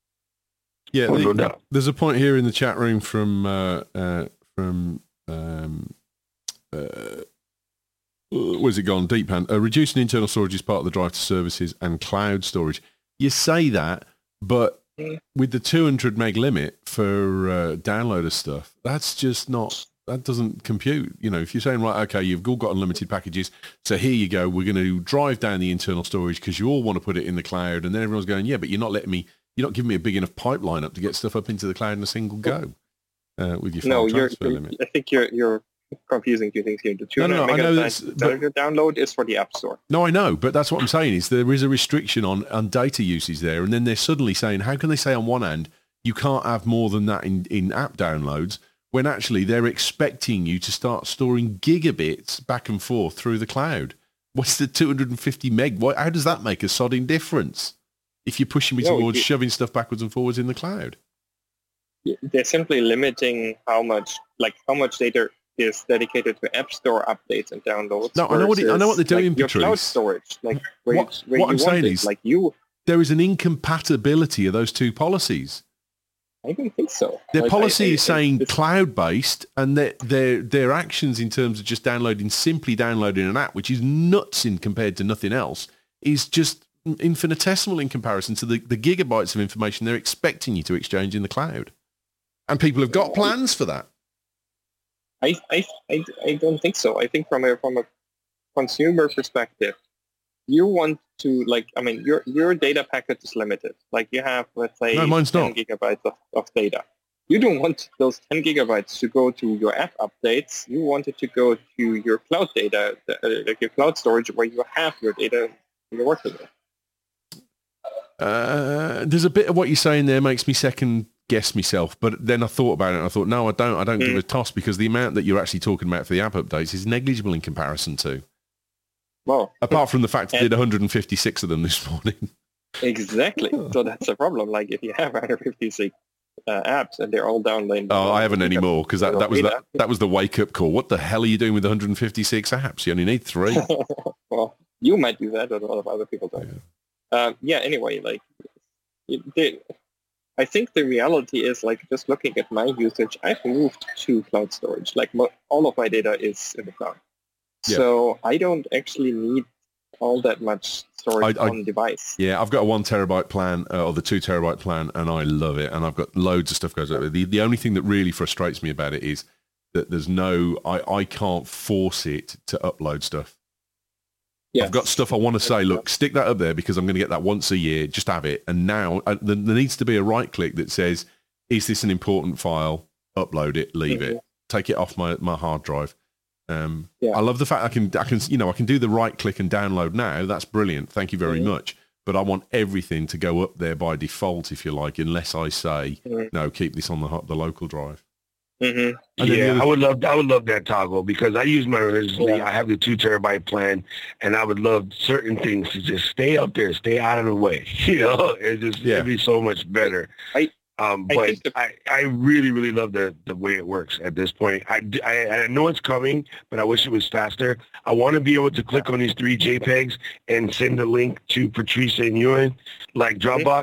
yeah, Oh, the- no doubt. there's a point here in the chat room from uh, uh, from um, uh, where's it gone? Deep hand. Uh, reducing internal storage is part of the drive to services and cloud storage. You say that, but Mm. with the two hundred meg limit for uh, downloader stuff, that's just not. That doesn't compute. You know, if you're saying, right, okay, you've all got unlimited packages, so here you go, we're going to drive down the internal storage because you all want to put it in the cloud, and then everyone's going, yeah, but you're not letting me, you're not giving me a big enough pipeline up to get stuff up into the cloud in a single go uh, with your file No, you're, transfer you're. limit. I think you're you're confusing two things here. The No, no, no, I know two hundred that's- megabyte download is for the App Store. No, I know, but that's what I'm saying is there is a restriction on, on data usage there, and then they're suddenly saying, how can they say on one hand you can't have more than that in, in app downloads, when actually they're expecting you to start storing gigabits back and forth through the cloud? What's the two hundred fifty meg? What, how does that make a sodding difference if you're pushing me No, towards you- shoving stuff backwards and forwards in the cloud? They're simply limiting how much, like how much data is dedicated to App Store updates and downloads. No, I know what it- I know what they're versus, doing, like, your cloud Patrice. storage, like where, What- you, where what you I'm want saying it. is- like you. There is an incompatibility of those two policies. I don't think so. Their Like, policy I- I- is saying it's- cloud-based, and their, their their actions in terms of just downloading, simply downloading an app, which is nuts in compared to nothing else, is just infinitesimal in comparison to the, the gigabytes of information they're expecting you to exchange in the cloud. And people have got plans for that. I, I, I, I don't think so. I think from a from a consumer perspective, you want to, like, I mean, your your data packet is limited. Like you have, let's say, No, mine's ten not. gigabytes of, of data. You don't want those ten gigabytes to go to your app updates. You want it to go to your cloud data, uh, like your cloud storage, where you have your data you're working with. Uh, there's a bit of what you're saying there makes me second guess myself, but then I thought about it and I thought, no, I don't. I don't Mm. give a toss because the amount that you're actually talking about for the app updates is negligible in comparison to. Well, Apart from the fact I And- did one hundred fifty-six of them this morning. exactly. So that's a problem. Like if you have one hundred fifty-six uh, apps and they're all downloading. Oh, I haven't anymore because that, that was data. that, that was the wake up call. What the hell are you doing with one hundred fifty-six apps? You only need three. Well, you might do that, but a lot of other people don't. Yeah, um, yeah anyway, like, it, they, I think the reality is, like, just looking at my usage, I've moved to cloud storage. Like, mo- all of my data is in the cloud. Yeah. So I don't actually need all that much storage I- I- on device. Yeah, I've got a one terabyte plan uh, or the two terabyte plan, and I love it. And I've got loads of stuff goes over. The the only thing that really frustrates me about it is that there's no, I, I can't force it to upload stuff. Yes. I've got stuff I want to say, look, stick that up there because I'm going to get that once a year. Just have it. And now uh, there, there needs to be a right click that says, is this an important file? Upload it, leave Mhm. it, take it off my, my hard drive. Um, Yeah. I love the fact I can, I can, you know, I can do the right click and download now. That's brilliant. Thank you very Mhm. much. But I want everything to go up there by default, if you like, unless I say, Mhm. no, keep this on the ho- the local drive. Mm-hmm. And then the Yeah, other- I would love I would love that toggle because I use mine religiously. Yeah. I have the two terabyte plan, and I would love certain things to just stay up there, stay out of the way. You know, it just Yeah. it'd be so much better. I- um, I but think the- I, I really really love the the way it works at this point. I, d- I I know it's coming, but I wish it was faster. I want to be able to click on these three JPEGs and send a link to Patrice and Ewan like Dropbox.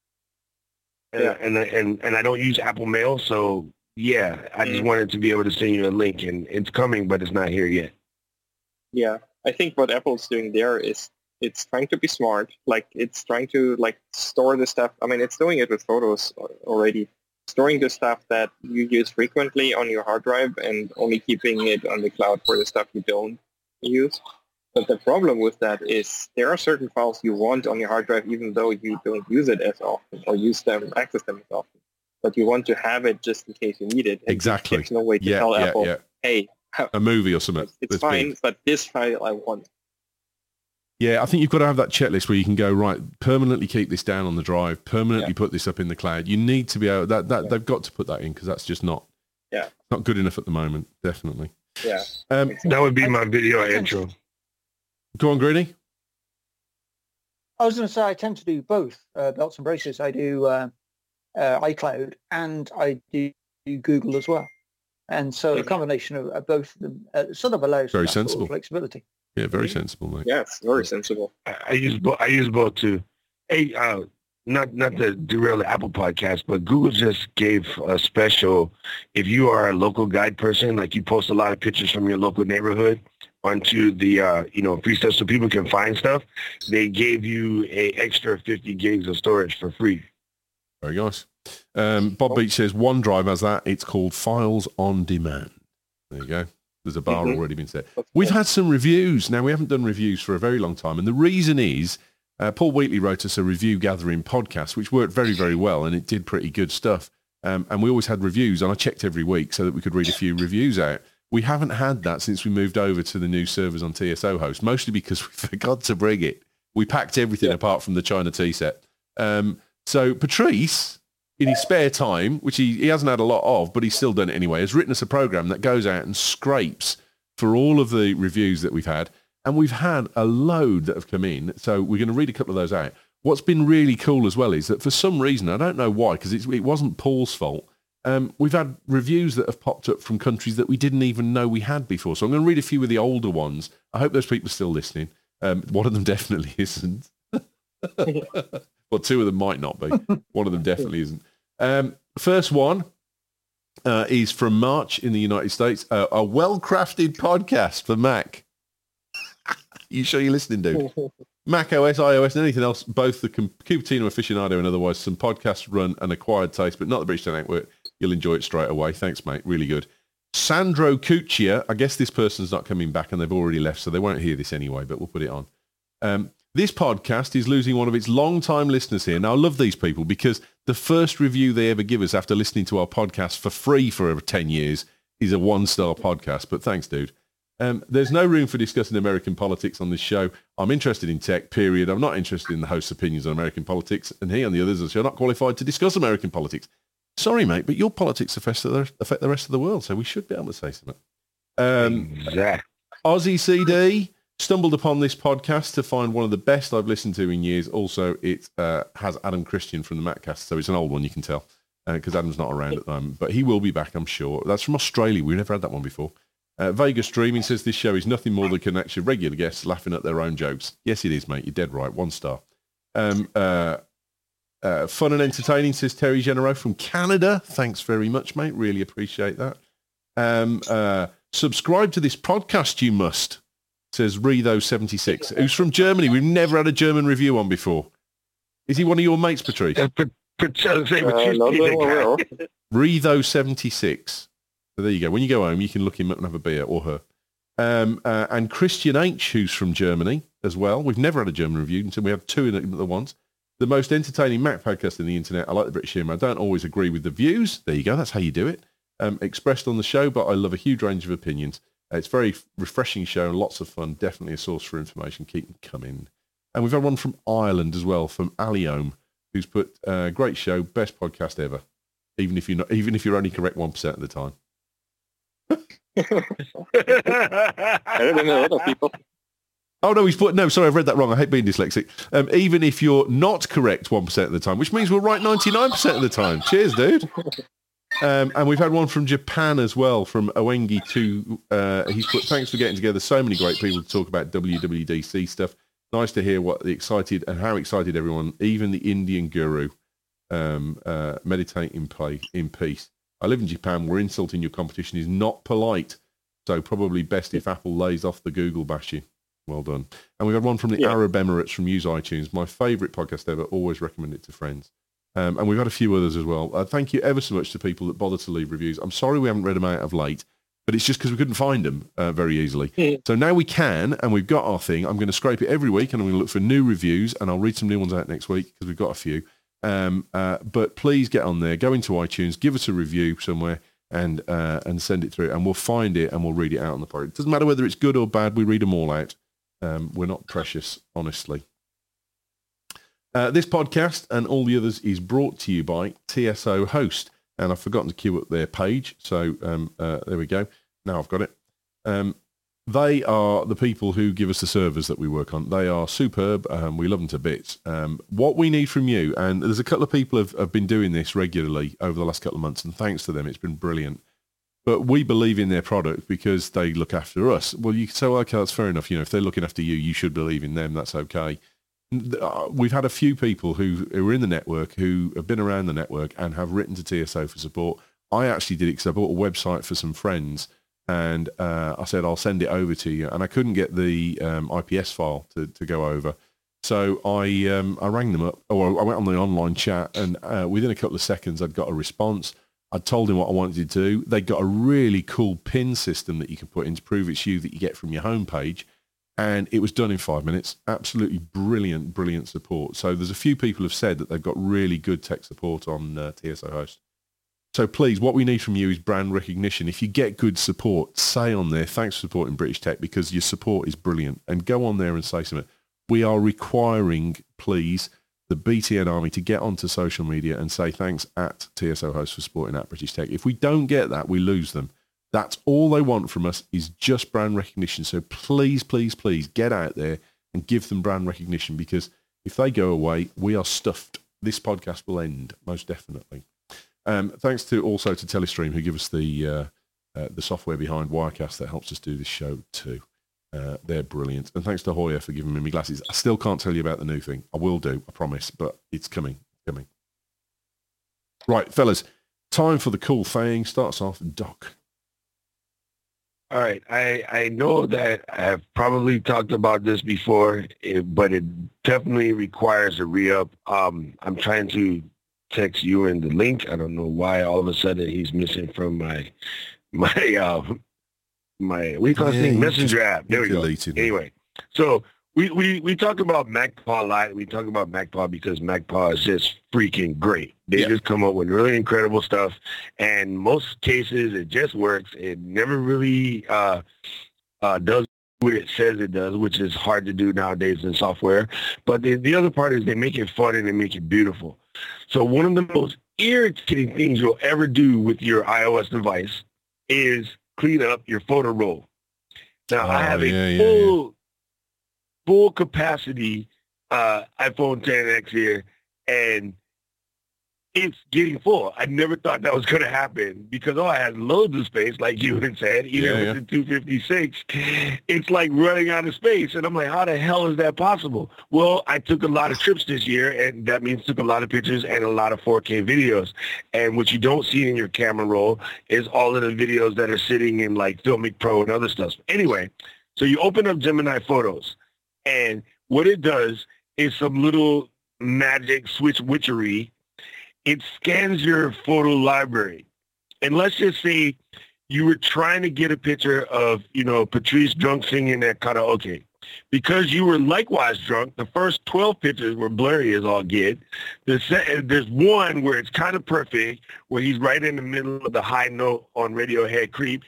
And, Yeah. and and and I don't use Apple Mail, so. Yeah, I just Mm. wanted to be able to send you a link, and it's coming, but it's not here yet. Yeah, I think what Apple's doing there is it's trying to be smart. Like it's trying to like store the stuff. I mean, it's doing it with photos al- already. Storing the stuff that you use frequently on your hard drive and only keeping it on the cloud for the stuff you don't use. But the problem with that is there are certain files you want on your hard drive even though you don't use it as often or use them, access them as often. But you want to have it just in case you need it. And Exactly. There's no way to Yeah, tell yeah, Apple, yeah. hey, A movie or something. it's, it's that's fine, big. but this file I want. Yeah, I think you've got to have that checklist where you can go, right, permanently keep this down on the drive, permanently Yeah. put this up in the cloud. You need to be able, that, that Yeah. they've got to put that in because that's just not, Yeah. not good enough at the moment, definitely. Yeah. Um, That would be my video intro. go on, Greeny. I was going to say I tend to do both uh, belts and braces. I do uh, uh, iCloud and I do Google as well. And so a combination of, of both of them uh, sort of allows Very that sort of sensible. flexibility. Yeah, very Mhm. sensible, mate. Yeah, it's very sensible. I, I use both. I use both too. Hey, uh, not not to derail the Apple podcast, but Google just gave a special. If you are a local guide person, like you post a lot of pictures from your local neighborhood onto the uh, you know free stuff, so people can find stuff. They gave you a extra fifty gigs of storage for free. Very nice. Um, Bob Beach says OneDrive has that. It's called Files on Demand. There you go. There's a bar Mhm. already been set. That's We've cool. had some reviews. Now, we haven't done reviews for a very long time. And the reason is uh, Paul Wheatley wrote us a review gathering podcast, which worked very, very well. And it did pretty good stuff. Um, and we always had reviews. And I checked every week so that we could read a few reviews out. We haven't had that since we moved over to the new servers on T S O Host, mostly because we forgot to bring it. We packed everything Yeah. apart from the China tea set. Um, so Patrice, in his spare time, which he, he hasn't had a lot of, but he's still done it anyway, has written us a program that goes out and scrapes for all of the reviews that we've had. And we've had a load that have come in. So we're going to read a couple of those out. What's been really cool as well is that for some reason, I don't know why, because it wasn't Paul's fault, um, we've had reviews that have popped up from countries that we didn't even know we had before. So I'm going to read a few of the older ones. I hope those people are still listening. Um, one of them definitely isn't. Well, two of them might not be. One of them definitely isn't. Um, first one uh, is from March in the United States. Uh, a well-crafted podcast for Mac. You sure you're listening, dude? Mac O S, iOS, and anything else, both the Com- Cupertino aficionado and otherwise, some podcasts run an acquired taste, but not the British Network. You'll enjoy it straight away. Thanks, mate. Really good. Sandro Cuccia. I guess this person's not coming back and they've already left, so they won't hear this anyway, but we'll put it on. Um, this podcast is losing one of its long-time listeners here. Now, I love these people because the first review they ever give us after listening to our podcast for free for ten years is a one-star podcast, but thanks, dude. Um, there's no room for discussing American politics on this show. I'm interested in tech, period. I'm not interested in the host's opinions on American politics, and he and the others are not qualified to discuss American politics. Sorry, mate, but your politics affect the, affect the rest of the world, so we should be able to say something. Um, Exactly. Aussie C D stumbled upon this podcast to find one of the best I've listened to in years. Also, it uh, has Adam Christian from the Maccast, so it's an old one, you can tell, because uh, Adam's not around at the moment, but he will be back, I'm sure. That's from Australia. We've never had that one before. Uh, Vegas Dreaming says this show is nothing more than connects your regular guests laughing at their own jokes. Yes, it is, mate. You're dead right. One star. Um, uh, uh, fun and entertaining, says Terry Genero from Canada. Thanks very much, mate. Really appreciate that. Um, uh, subscribe to this podcast, you must, says Redo seventy-six, who's from Germany. We've never had a German review on before. Is he one of your mates, Patrice? Uh, Pat- Pat- say, Uh, Patrice, not be that the I'm aware guy. of. Redo seventy-six. So there you go. When you go home, you can look him up and have a beer, or her. Um, uh, and Christian H, who's from Germany as well. We've never had a German review until we had two in at the once. The most entertaining Mac podcast in the internet. I like the British humour. I don't always agree with the views. There you go. That's how you do it. Um, expressed on the show, but I love a huge range of opinions. Uh, it's a very refreshing show, lots of fun. Definitely a source for information. Keep them coming. And we've had one from Ireland as well, from Aliome, who's put uh, great show, best podcast ever. Even if you're not, even if you're only correct one percent of the time. Better than a lot of people. Oh, no, he's put... No, sorry, I've read that wrong. I hate being dyslexic. Um, even if you're not correct one percent of the time, which means we're right ninety-nine percent of the time. Cheers, dude. Um, and we've had one from Japan as well, from Oengi two. Uh, he's put, thanks for getting together so many great people to talk about W W D C stuff. Nice to hear what the excited and how excited everyone, even the Indian guru, um, uh, meditate in, play, in peace. I live in Japan where insulting your competition is not polite. So probably best if Apple lays off the Google bashing. Well done. And we've had one from the Yeah. Arab Emirates from Use iTunes. My favourite podcast ever. Always recommend it to friends. Um, and we've had a few others as well. Uh, thank you ever so much to people that bother to leave reviews. I'm sorry we haven't read them out of late, but it's just because we couldn't find them uh, very easily. Yeah. So now we can, and we've got our thing. I'm going to scrape it every week, and I'm going to look for new reviews, and I'll read some new ones out next week because we've got a few. Um, uh, but please get on there, go into iTunes, give us a review somewhere, and uh, and send it through, and we'll find it and we'll read it out on the podcast. It doesn't matter whether it's good or bad. We read them all out. Um, we're not precious, honestly. Uh, this podcast and all the others is brought to you by T S O Host. And I've forgotten to queue up their page. So um, uh, there we go. Now I've got it. Um, they are the people who give us the servers that we work on. They are superb. Um, we love them to bits. Um, what we need from you, and there's a couple of people have, have been doing this regularly over the last couple of months, and thanks to them, it's been brilliant. But we believe in their product because they look after us. Well, you can say, well, okay, that's fair enough. You know, if they're looking after you, you should believe in them. That's okay. We've had a few people who, who are in the network, who have been around the network and have written to T S O for support. I actually did it because I bought a website for some friends, and uh, I said, I'll send it over to you. And I couldn't get the um, I P S file to, to go over. So I um, I rang them up, or I went on the online chat, and uh, within a couple of seconds, I'd got a response. I told him what I wanted to do. They got a really cool pin system that you can put in to prove it's you that you get from your homepage. And it was done in five minutes. Absolutely brilliant, brilliant support. So there's a few people have said that they've got really good tech support on uh, T S O Host. So please, what we need from you is brand recognition. If you get good support, say on there, thanks for supporting British Tech, because your support is brilliant. And go on there and say something. We are requiring, please, the B T N Army to get onto social media and say thanks at T S O Host for supporting at British Tech. If we don't get that, we lose them. That's all they want from us, is just brand recognition. So please, please, please get out there and give them brand recognition, because if they go away, we are stuffed. This podcast will end, most definitely. Um, thanks to also to Telestream, who give us the uh, uh, the software behind Wirecast that helps us do this show too. Uh, they're brilliant. And thanks to Hoya for giving me my glasses. I still can't tell you about the new thing. I will do, I promise, but it's coming, coming. Right, fellas, time for the cool thing. Starts off, Doc. All right. I, I know that I've probably talked about this before, but it definitely requires a re-up. Um, I'm trying to text you in the link. I don't know why all of a sudden he's missing from my, my, uh, my, we call Yeah, it you Messenger just app. There we go. deleted it. Anyway, so we, we, we talk about MacPaw a lot. We talk about MacPaw because MacPaw is just freaking great. They Yeah. just come up with really incredible stuff. And most cases, it just works. It never really uh, uh, does what it says it does, which is hard to do nowadays in software. But the, the other part is they make it fun and they make it beautiful. So one of the most irritating things you'll ever do with your iOS device is clean up your photo roll. Now, Oh, I have a yeah, yeah, full, full capacity uh, iPhone ten X here, and it's getting full. I never thought that was going to happen because, oh, I had loads of space, like you had said, even Yeah, with yeah. the two fifty-six. It's like running out of space. And I'm like, how the hell is that possible? Well, I took a lot of trips this year, and that means took a lot of pictures and a lot of four K videos. And what you don't see in your camera roll is all of the videos that are sitting in like Filmic Pro and other stuff. Anyway, so you open up Gemini Photos, and what it does is some little magic switch witchery. It scans your photo library. And let's just say you were trying to get a picture of, you know, Patrice drunk singing at karaoke. Because you were likewise drunk, the first twelve pictures were blurry as all get. The se- there's one where it's kind of perfect, where he's right in the middle of the high note on Radiohead Creep.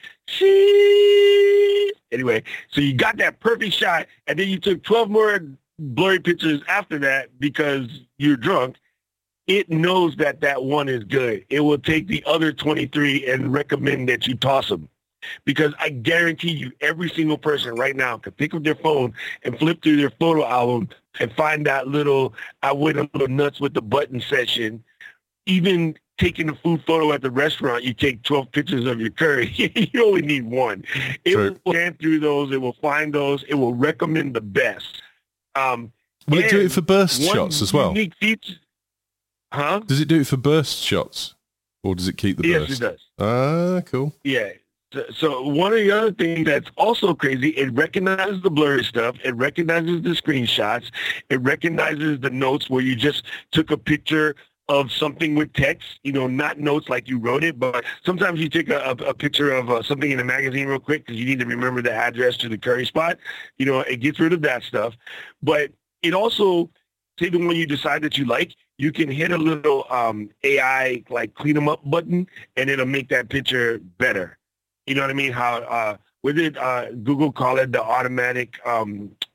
She. Anyway, so you got that perfect shot, and then you took twelve more blurry pictures after that because you're drunk. It knows that that one is good. It will take the other twenty-three and recommend that you toss them. Because I guarantee you, every single person right now could pick up their phone and flip through their photo album and find that little, I went a little nuts with the button session. Even taking a food photo at the restaurant, you take twelve pictures of your curry. You only need one. It True. will scan through those. It will find those. It will recommend the best. Um, Will it do and it for burst one shots as well? unique feature, huh? Does it do it for burst shots? Or does it keep the Yes, burst? it does. Ah, cool. Yeah. So, so one of the other things that's also crazy, it recognizes the blurry stuff. It recognizes the screenshots. It recognizes the notes where you just took a picture of something with text, you know, not notes like you wrote it, but sometimes you take a, a, a picture of uh, something in a magazine real quick because you need to remember the address to the curry spot. You know, it gets rid of that stuff. But it also, say the one you decide that you like, you can hit a little um, A I like clean them up button, and it'll make that picture better. You know what I mean? How uh, with it, uh, Google call it the automatic um,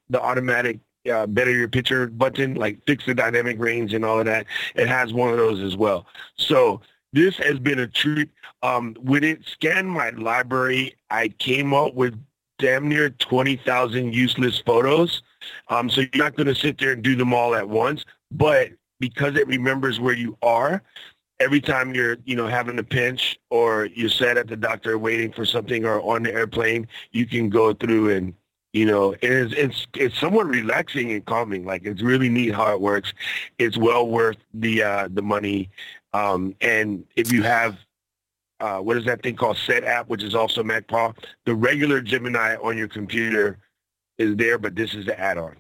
the automatic uh, better your picture button, like fix the dynamic range and all of that. It has one of those as well. So this has been a treat. Um, when it scanned my library, I came up with damn near twenty thousand useless photos. Um, so you're not going to sit there and do them all at once, but because it remembers where you are, every time you're, you know, having a pinch or you're sat at the doctor waiting for something or on the airplane, you can go through and, you know, it is, it's, it's somewhat relaxing and calming. Like, it's really neat how it works. It's well worth the, uh, the money. Um, and if you have, uh, what is that thing called Set App, which is also MacPaw, the regular Gemini on your computer is there, but this is the add-on.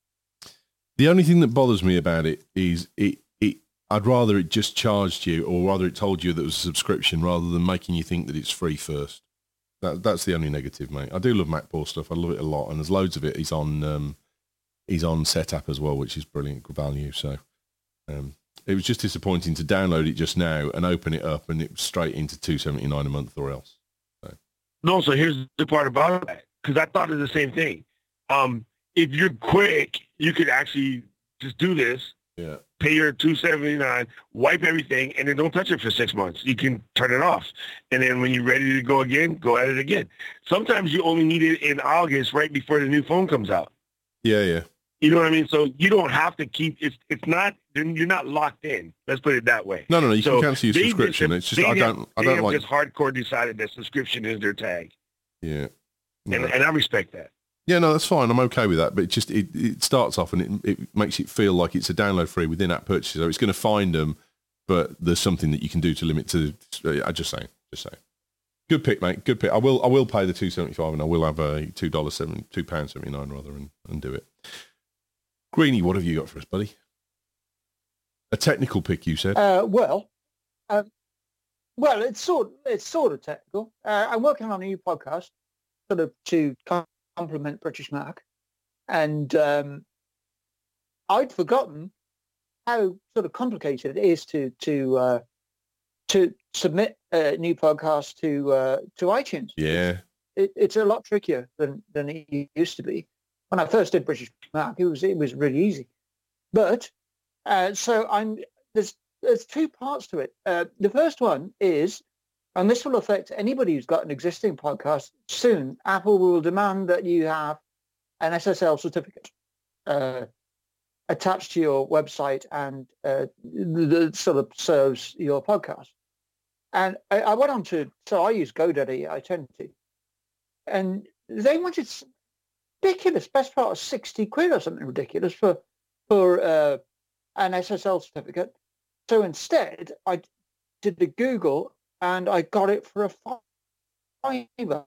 The only thing that bothers me about it is it, it, I'd rather it just charged you, or rather it told you that it was a subscription rather than making you think that it's free first. That, that's the only negative, mate. I do love MacPaw stuff. I love it a lot, and there's loads of it. He's on, um, he's on Set App as well, which is brilliant value. So um, it was just disappointing to download it just now and open it up, and it was straight into two seventy-nine a month or else. So. No, so here's the part about that, because I thought of the same thing. Um, if you're quick, you could actually just do this. Yeah. Pay your two seventy-nine, wipe everything, and then don't touch it for six months. You can turn it off. And then when you're ready to go again, go at it again. Sometimes you only need it in August, right before the new phone comes out. Yeah, yeah. You know what I mean? So you don't have to keep, it's it's not, you're not locked in. Let's put it that way. No, no, no. You so can cancel your subscription. Just, it's just, I don't, have, I don't have like. just hardcore decided that subscription is their tag. Yeah. No. And, and I respect that. Yeah, no, that's fine. I'm okay with that. But it just it, it starts off and it, it makes it feel like it's a download free within app purchases. So it's going to find them, but there's something that you can do to limit to. I just saying, just saying. Good pick, mate. Good pick. I will I will pay the two seventy five and I will have a two dollars seven two pound seventy nine rather and, and do it. Greenie, what have you got for us, buddy? A technical pick, you said. Uh, well, um, well, it's sort it's sort of technical. Uh, I'm working on a new podcast, sort of to complement British Mac, and um, I'd forgotten how sort of complicated it is to to uh, to submit a new podcast to uh, to iTunes. Yeah, it, it's a lot trickier than than it used to be. When I first did British Mac, it was it was really easy, but uh, so I'm there's there's two parts to it. Uh, the first one is, and this will affect anybody who's got an existing podcast. Soon, Apple will demand that you have an S S L certificate uh, attached to your website and uh, that sort of serves your podcast. And I, I went on to, so I use GoDaddy, I tend to, and they wanted ridiculous, best part of sixty quid or something ridiculous for for uh, an S S L certificate. So instead, I did the Google and I got it for a fiver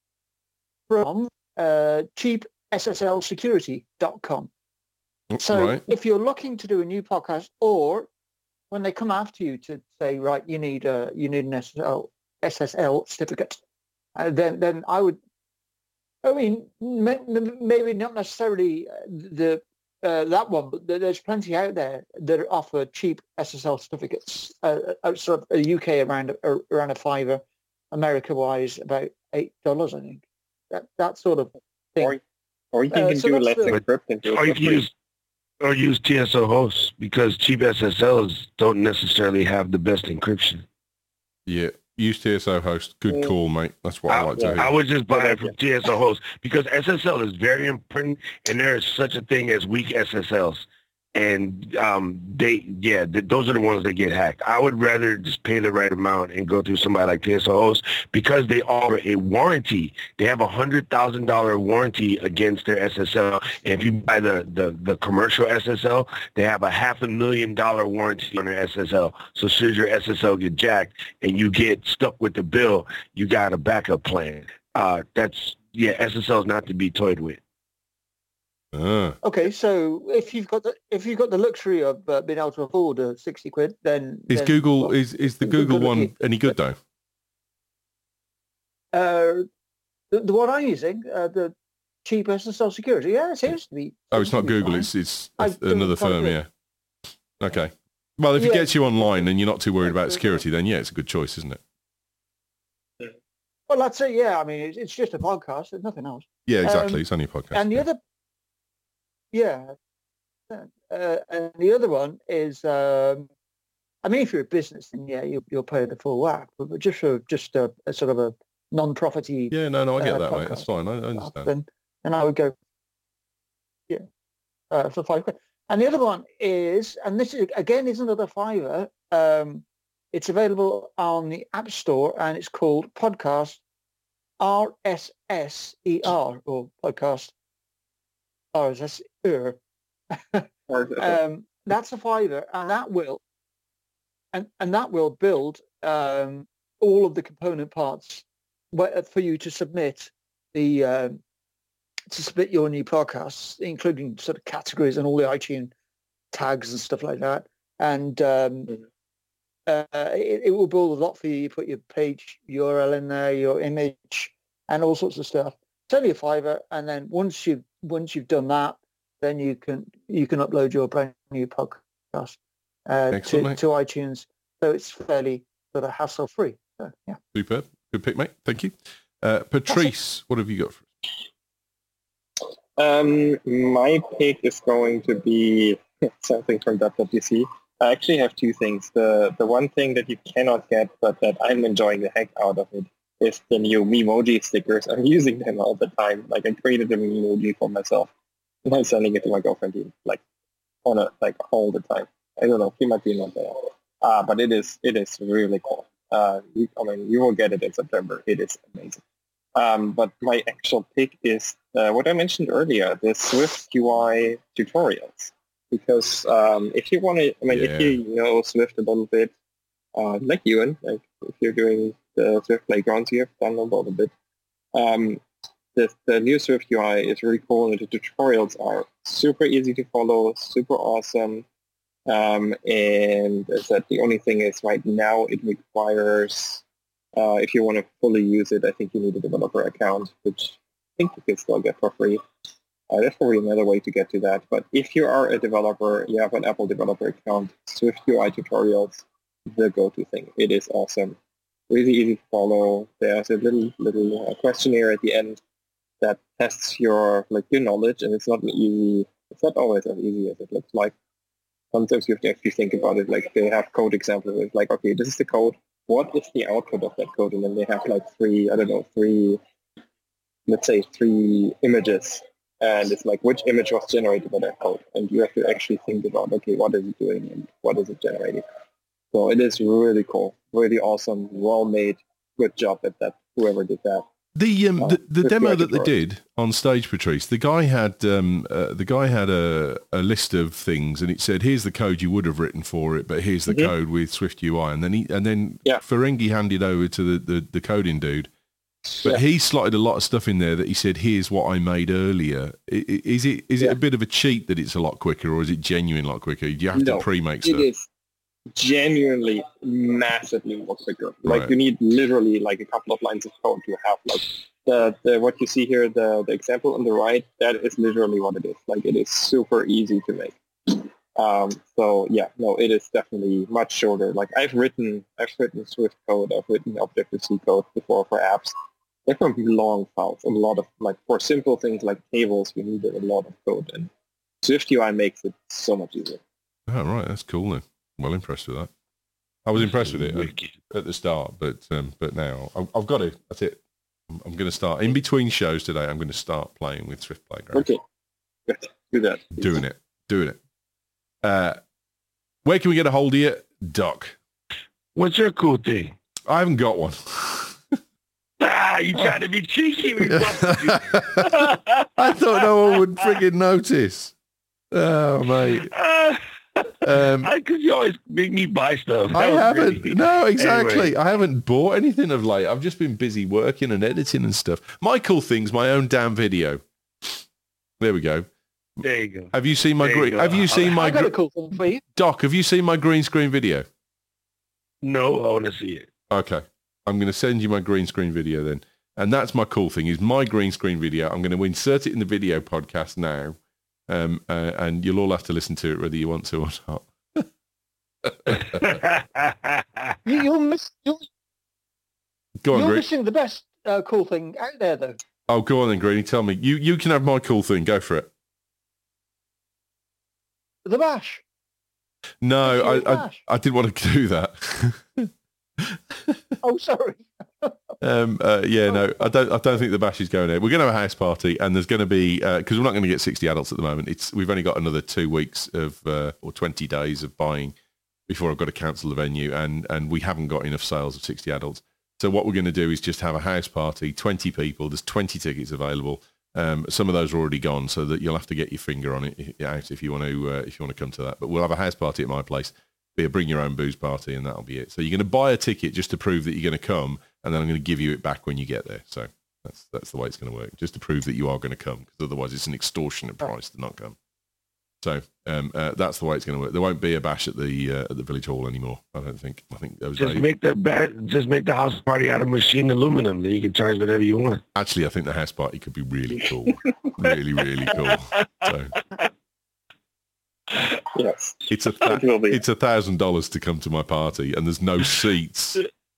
from uh, cheap S S L security dot com. So right. If you're looking to do a new podcast, or when they come after you to say, right, you need a you need an S S L S S L certificate, uh, then then I would. I mean, maybe not necessarily the uh, that one, but there's plenty out there that offer cheap S S L certificates. Uh, sort of the U K around around a fiver, America wise about eight dollars, I think. That that sort of thing. Or, or you can Uh, so do that's Let's the- Encrypt and do Or you it for can free. use, or use T S O hosts, because cheap S S Ls don't necessarily have the best encryption. Yeah. Use T S O host. Good Mm. call, mate. That's what I, I, like to hear. I would just buy Good it from T S O hosts, because S S L is very important, and there is such a thing as weak S S Ls. And um, they, yeah, th- those are the ones that get hacked. I would rather just pay the right amount and go through somebody like T S O hosts, because they offer a warranty. They have a hundred thousand dollar warranty against their S S L. And if you buy the, the, the commercial S S L, they have a half a million dollar warranty on their S S L. So should your S S L get jacked and you get stuck with the bill, you got a backup plan. Uh, that's, yeah, S S L is not to be toyed with. Ah. Okay, so if you've got the if you've got the luxury of uh, being able to afford a sixty quid, then Is then, Google well, is is the good- Google good one luck. any good though? Uh, the, the one I'm using, uh, the cheap S S L security, yeah, it seems to be. Oh, it's seems to not be Google. fine. It's it's I've done another quite a firm. Yeah. bit. Okay. Well, if it Yeah. gets you online and you're not too worried about security, then yeah, it's a good choice, isn't it? Well, that's it. Yeah, I mean, it's, it's just a podcast. There's nothing else. Yeah, exactly. Um, it's only a podcast. And the other, yeah. Uh, and the other one is, um, I mean, if you're a business, then yeah, you, you'll pay the full whack. But, but just for just a, a sort of a non-profity, Yeah, no, no, I get uh, that, mate. podcast That's fine. I, I stuff, understand. then then I would go, yeah, uh, for five quid. And the other one is, and this is again is another fiver. Um, it's available on the App Store, and it's called Podcast R S S E R or Podcast R S S E R. um, that's a fiver, and that will, and and that will build um, all of the component parts where, for you to submit the um, to submit your new podcasts, including sort of categories and all the iTunes tags and stuff like that. And um, Mhm. uh, it, it will build a lot for you. You put your page U R L in there, your image, and all sorts of stuff. It's only a fiver, and then once you once you've done that, then you can you can upload your brand new podcast uh, to, Excellent, to mate. iTunes. So it's fairly sort of hassle free. So, yeah. Superb. Good pick, mate. Thank you. Uh, Patrice, what have you got for us? Um, my pick is going to be something from W W D C. I actually have two things. The the one thing that you cannot get, but that I'm enjoying the heck out of it, is the new Memoji stickers. I'm using them all the time. Like I created a Memoji for myself, and I'm sending it to my girlfriend, like on a like all the time. I don't know. He might be not there, uh, but it is it is really cool. Uh, you, I mean, you will get it in September. It is amazing. Um, but my actual pick is uh, what I mentioned earlier, the Swift U I tutorials. Because um, if you want to, I mean, Yeah. if you know Swift a little bit, uh, like Ewan, like if you're doing the Swift playgrounds, you have done a little bit. Um, the, the new Swift U I is really cool, and the tutorials are super easy to follow, super awesome. Um, and as I said, the only thing is right now it requires, uh, if you want to fully use it, I think you need a developer account, which I think you can still get for free. Uh, that's probably another way to get to that. But if you are a developer, you have an Apple developer account, Swift U I tutorials, the go-to thing. It is awesome. Really easy to follow. There's a little little uh, questionnaire at the end that tests your like your knowledge, and it's not an easy. It's not always as easy as it looks like. Sometimes you have to actually think about it. Like they have code examples. It's like, okay, this is the code. What is the output of that code? And then they have like three, I don't know, three, let's say three images. And it's like, which image was generated by that code? And you have to actually think about, okay, what is it doing and what is it generating? So it is really cool, really awesome, well made, good job at that, whoever did that. The um, Oh, the, the with demo the that they tutorial. did on stage, Patrice, the guy had um, uh, the guy had a, a list of things, and it said, "Here's the code you would have written for it, but here's the Mhm. code with Swift U I." And then he and then Yeah. Ferengi handed over to the, the, the coding dude, but Yeah. he slotted a lot of stuff in there that he said, "Here's what I made earlier." I- I- Is it is it Yeah. a bit of a cheat that it's a lot quicker, or is it genuine a lot quicker? Do you have No, to pre-make It stuff? is genuinely massively more quicker. Like Right. you need literally like a couple of lines of code to have like the, the what you see here, the, the example on the right, that is literally what it is. Like it is super easy to make. Um, so yeah, no, it is definitely much shorter. Like I've written, I've written Swift code, I've written Objective-C code before for apps. They're from long files, a lot of like for simple things like tables, you need a lot of code, and Swift U I makes it so much easier. Oh, right, that's cool then. Well impressed with that. I was impressed with it Wicked. at, at the start, but um, but now I've, I've got to. That's it. I'm, I'm going to start in between shows today. I'm going to start playing with Swift Playground. Okay, good. Do that. Doing it, doing it. Uh, where can we get a hold of you, Doc? What's your cool thing? I haven't got one. Ah, you trying to be cheeky? We busted you. I thought no one would friggin' notice. Oh, mate. Ah, Um, because you always make me buy stuff. I That was haven't. really- No, exactly. Anyway. I haven't bought anything of late. I've just been busy working and editing and stuff. My cool thing's my own damn video. There we go. There you go. Have you seen my There you green? go. Have you seen my I got gr- a cool thing for you. Doc? Have you seen my green screen video? No, I want to see it. Okay, I'm going to send you my green screen video then, and that's my cool thing. Is my green screen video. I'm going to insert it in the video podcast now, um, uh, and you'll all have to listen to it whether you want to or not. you you're, miss, you're, Go on, you're Green. missing the best uh, cool thing out there, though. Oh, go on then, Greeny. Tell me. You you can have my cool thing. Go for it. the bash. No, Actually, I, I, bash. I didn't want to do that. Oh, sorry. um, uh, yeah, no, I don't. I don't think the bash is going there. We're going to have a house party, and there's going to be because we're not going to get sixty adults at the moment. It's we've only got another two weeks of uh, or twenty days of buying before I've got to cancel the venue, and and we haven't got enough sales of sixty adults. So what we're going to do is just have a house party, twenty people. There's twenty tickets available. Um, some of those are already gone, so that you'll have to get your finger on it out if you want to uh, if you want to come to that. But we'll have a house party at my place. Be a bring your own booze party, and that'll be it. So you're going to buy a ticket just to prove that you're going to come, and then I'm going to give you it back when you get there. So that's that's the way it's going to work, just to prove that you are going to come, because otherwise it's an extortionate price to not come. So um, uh, that's the way it's going to work. There won't be a bash at the uh, at the village hall anymore. I don't think. I think those Just days. make the ba- just make the house party out of machined aluminum. Then you can charge whatever you want. Actually, I think the house party could be really cool, really really cool. So. Yes. It's a th- It will be. it's a thousand dollars to come to my party, and there's no seats.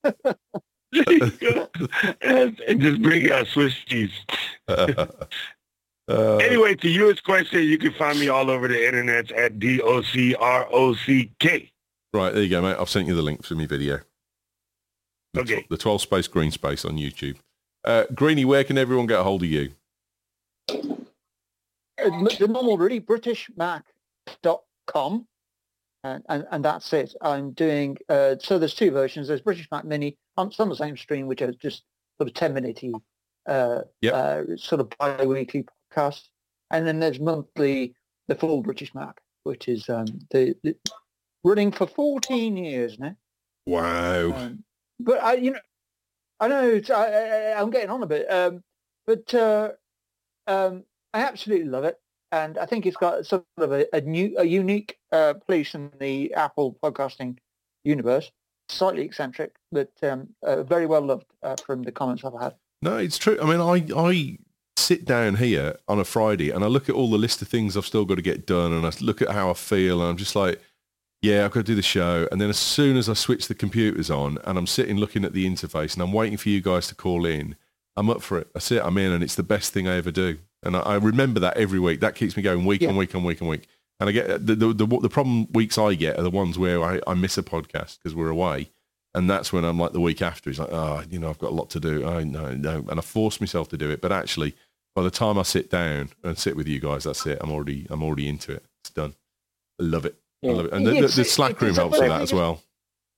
and, and just bring out Swiss cheese. uh, Anyway, to use question, you can find me all over the internet at D O C R O C K. right, there you go, mate. I've sent you the link for my video. The Okay. tw- the twelve space green space on YouTube. Uh, Greenie, where can everyone get a hold of you? Uh, The normal, really, British Mac dot com, and, and and that's it. I'm doing uh, so. There's two versions. There's British Mac Mini on some of the same stream, which is just sort of ten minute uh, Yep. uh, sort of bi-weekly podcast, and then there's monthly the full British Mac, which is um, the, the running for fourteen years now. Wow. Um, but I, you know, I know it's, I, I, I'm getting on a bit, um, but uh, um, I absolutely love it, and I think it's got sort of a, a new, a unique uh, place in the Apple podcasting universe. Slightly eccentric, but um, uh, very well loved uh, from the comments I've had. No, it's true. I mean, I, I sit down here on a Friday and I look at all the list of things I've still got to get done, and I look at how I feel, and I'm just like, yeah, I've got to do the show. And then as soon as I switch the computers on and I'm sitting looking at the interface and I'm waiting for you guys to call in, I'm up for it. I sit, I'm in, and it's the best thing I ever do. And I, I remember that every week. That keeps me going week Yeah. on week on week on week. And I get the the, the, the problem weeks I get are the ones where I, I miss a podcast because we're away. And that's when I'm like the week after, it's like, oh, you know, I've got a lot to do. Oh, no, no. And I force myself to do it. But actually, by the time I sit down and sit with you guys, that's it. I'm already, I'm already into it. It's done. I love it. I love it. And the, the, It's- the Slack it's room a helps with very that as big- well.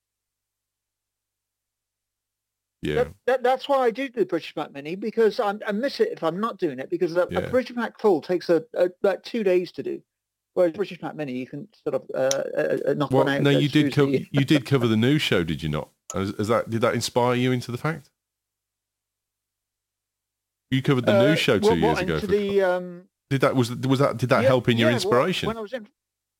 Yeah. That, that, that's why I do the British Mac Mini, because I'm, I miss it if I'm not doing it, because a, Yeah. a British Mac Full takes a, a, about two days to do, whereas British Mac Mini you can sort of uh, uh, knock Well, one out. no, uh, you did co- Tuesday. you did cover the news show, did you not? Is, is that did that inspire you into the fact? You covered the Uh, news show two well, years what, ago. into For, the, um, did that was was that did that yeah, help in your yeah, well, inspiration? when I was in,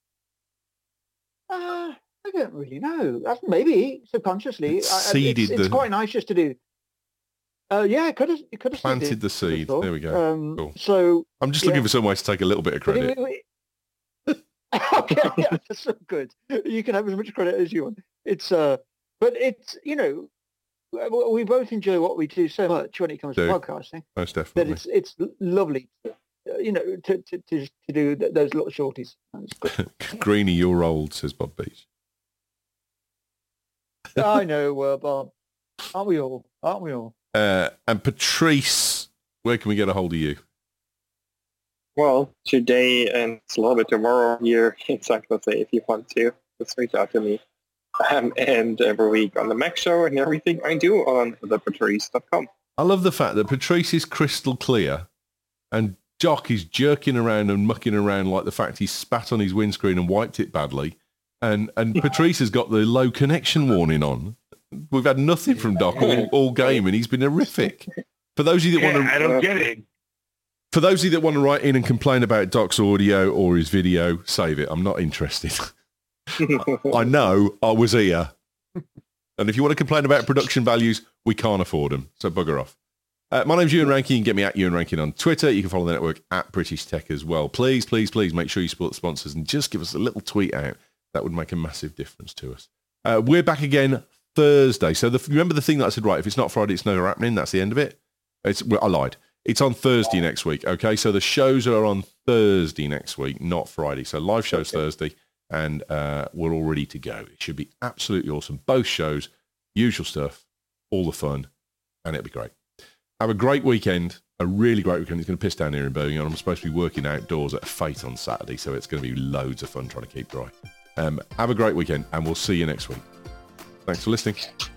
uh, I don't really know. Uh, Maybe subconsciously. It I- I- seeded it's, it's the- quite nice just to do. Uh, yeah, it could have. It could have Planted the seed. There we go. Um, Cool. So I'm just yeah. looking for some way to take a little bit of But credit. it- it- okay, yeah, that's so good. You can have as much credit as you want. It's uh, but it's you know, w- we both enjoy what we do so much when it comes Do. to podcasting Most that definitely. it's it's l- lovely, uh, you know, to to to, to do th- those little shorties. That's good. Greenie, you're old, says Bob Beach. I know, uh, Bob. Aren't we all? Aren't we all? Uh, and Patrice, where can we get a hold of you? Well, today and a little bit tomorrow here in San Jose, if you want to, just reach out to me. Um, and every week on the Mac Show and everything I do on the patrice dot com. I love the fact that Patrice is crystal clear and Jock is jerking around and mucking around like the fact he spat on his windscreen and wiped it badly. And and Patrice has got the low connection warning on. We've had nothing from Doc all, all game, and he's been horrific. For those of you that Yeah, want I to, don't get it. for those of you that want to write in and complain about Doc's audio or his video, save it. I'm not interested. I know I was here. And if you want to complain about production values, we can't afford them. So bugger off. Uh, my name's Ewan Rankin. You can get me at Ewan Rankin on Twitter. You can follow the network at British Tech as well. Please, please, please make sure you support the sponsors and just give us a little tweet out. That would make a massive difference to us. Uh, we're back again Thursday. So the, remember the thing that I said, right, if it's not Friday, it's never happening. That's the end of it. It's, well, I lied. It's on Thursday next week, okay? So the shows are on Thursday next week, not Friday. So live show's Okay. Thursday, and uh, we're all ready to go. It should be absolutely awesome. Both shows, usual stuff, all the fun, and it'll be great. Have a great weekend, a really great weekend. It's going to piss down here in Birmingham. I'm supposed to be working outdoors at a Fate on Saturday, so it's going to be loads of fun trying to keep dry. Um, have a great weekend, and we'll see you next week. Thanks for listening.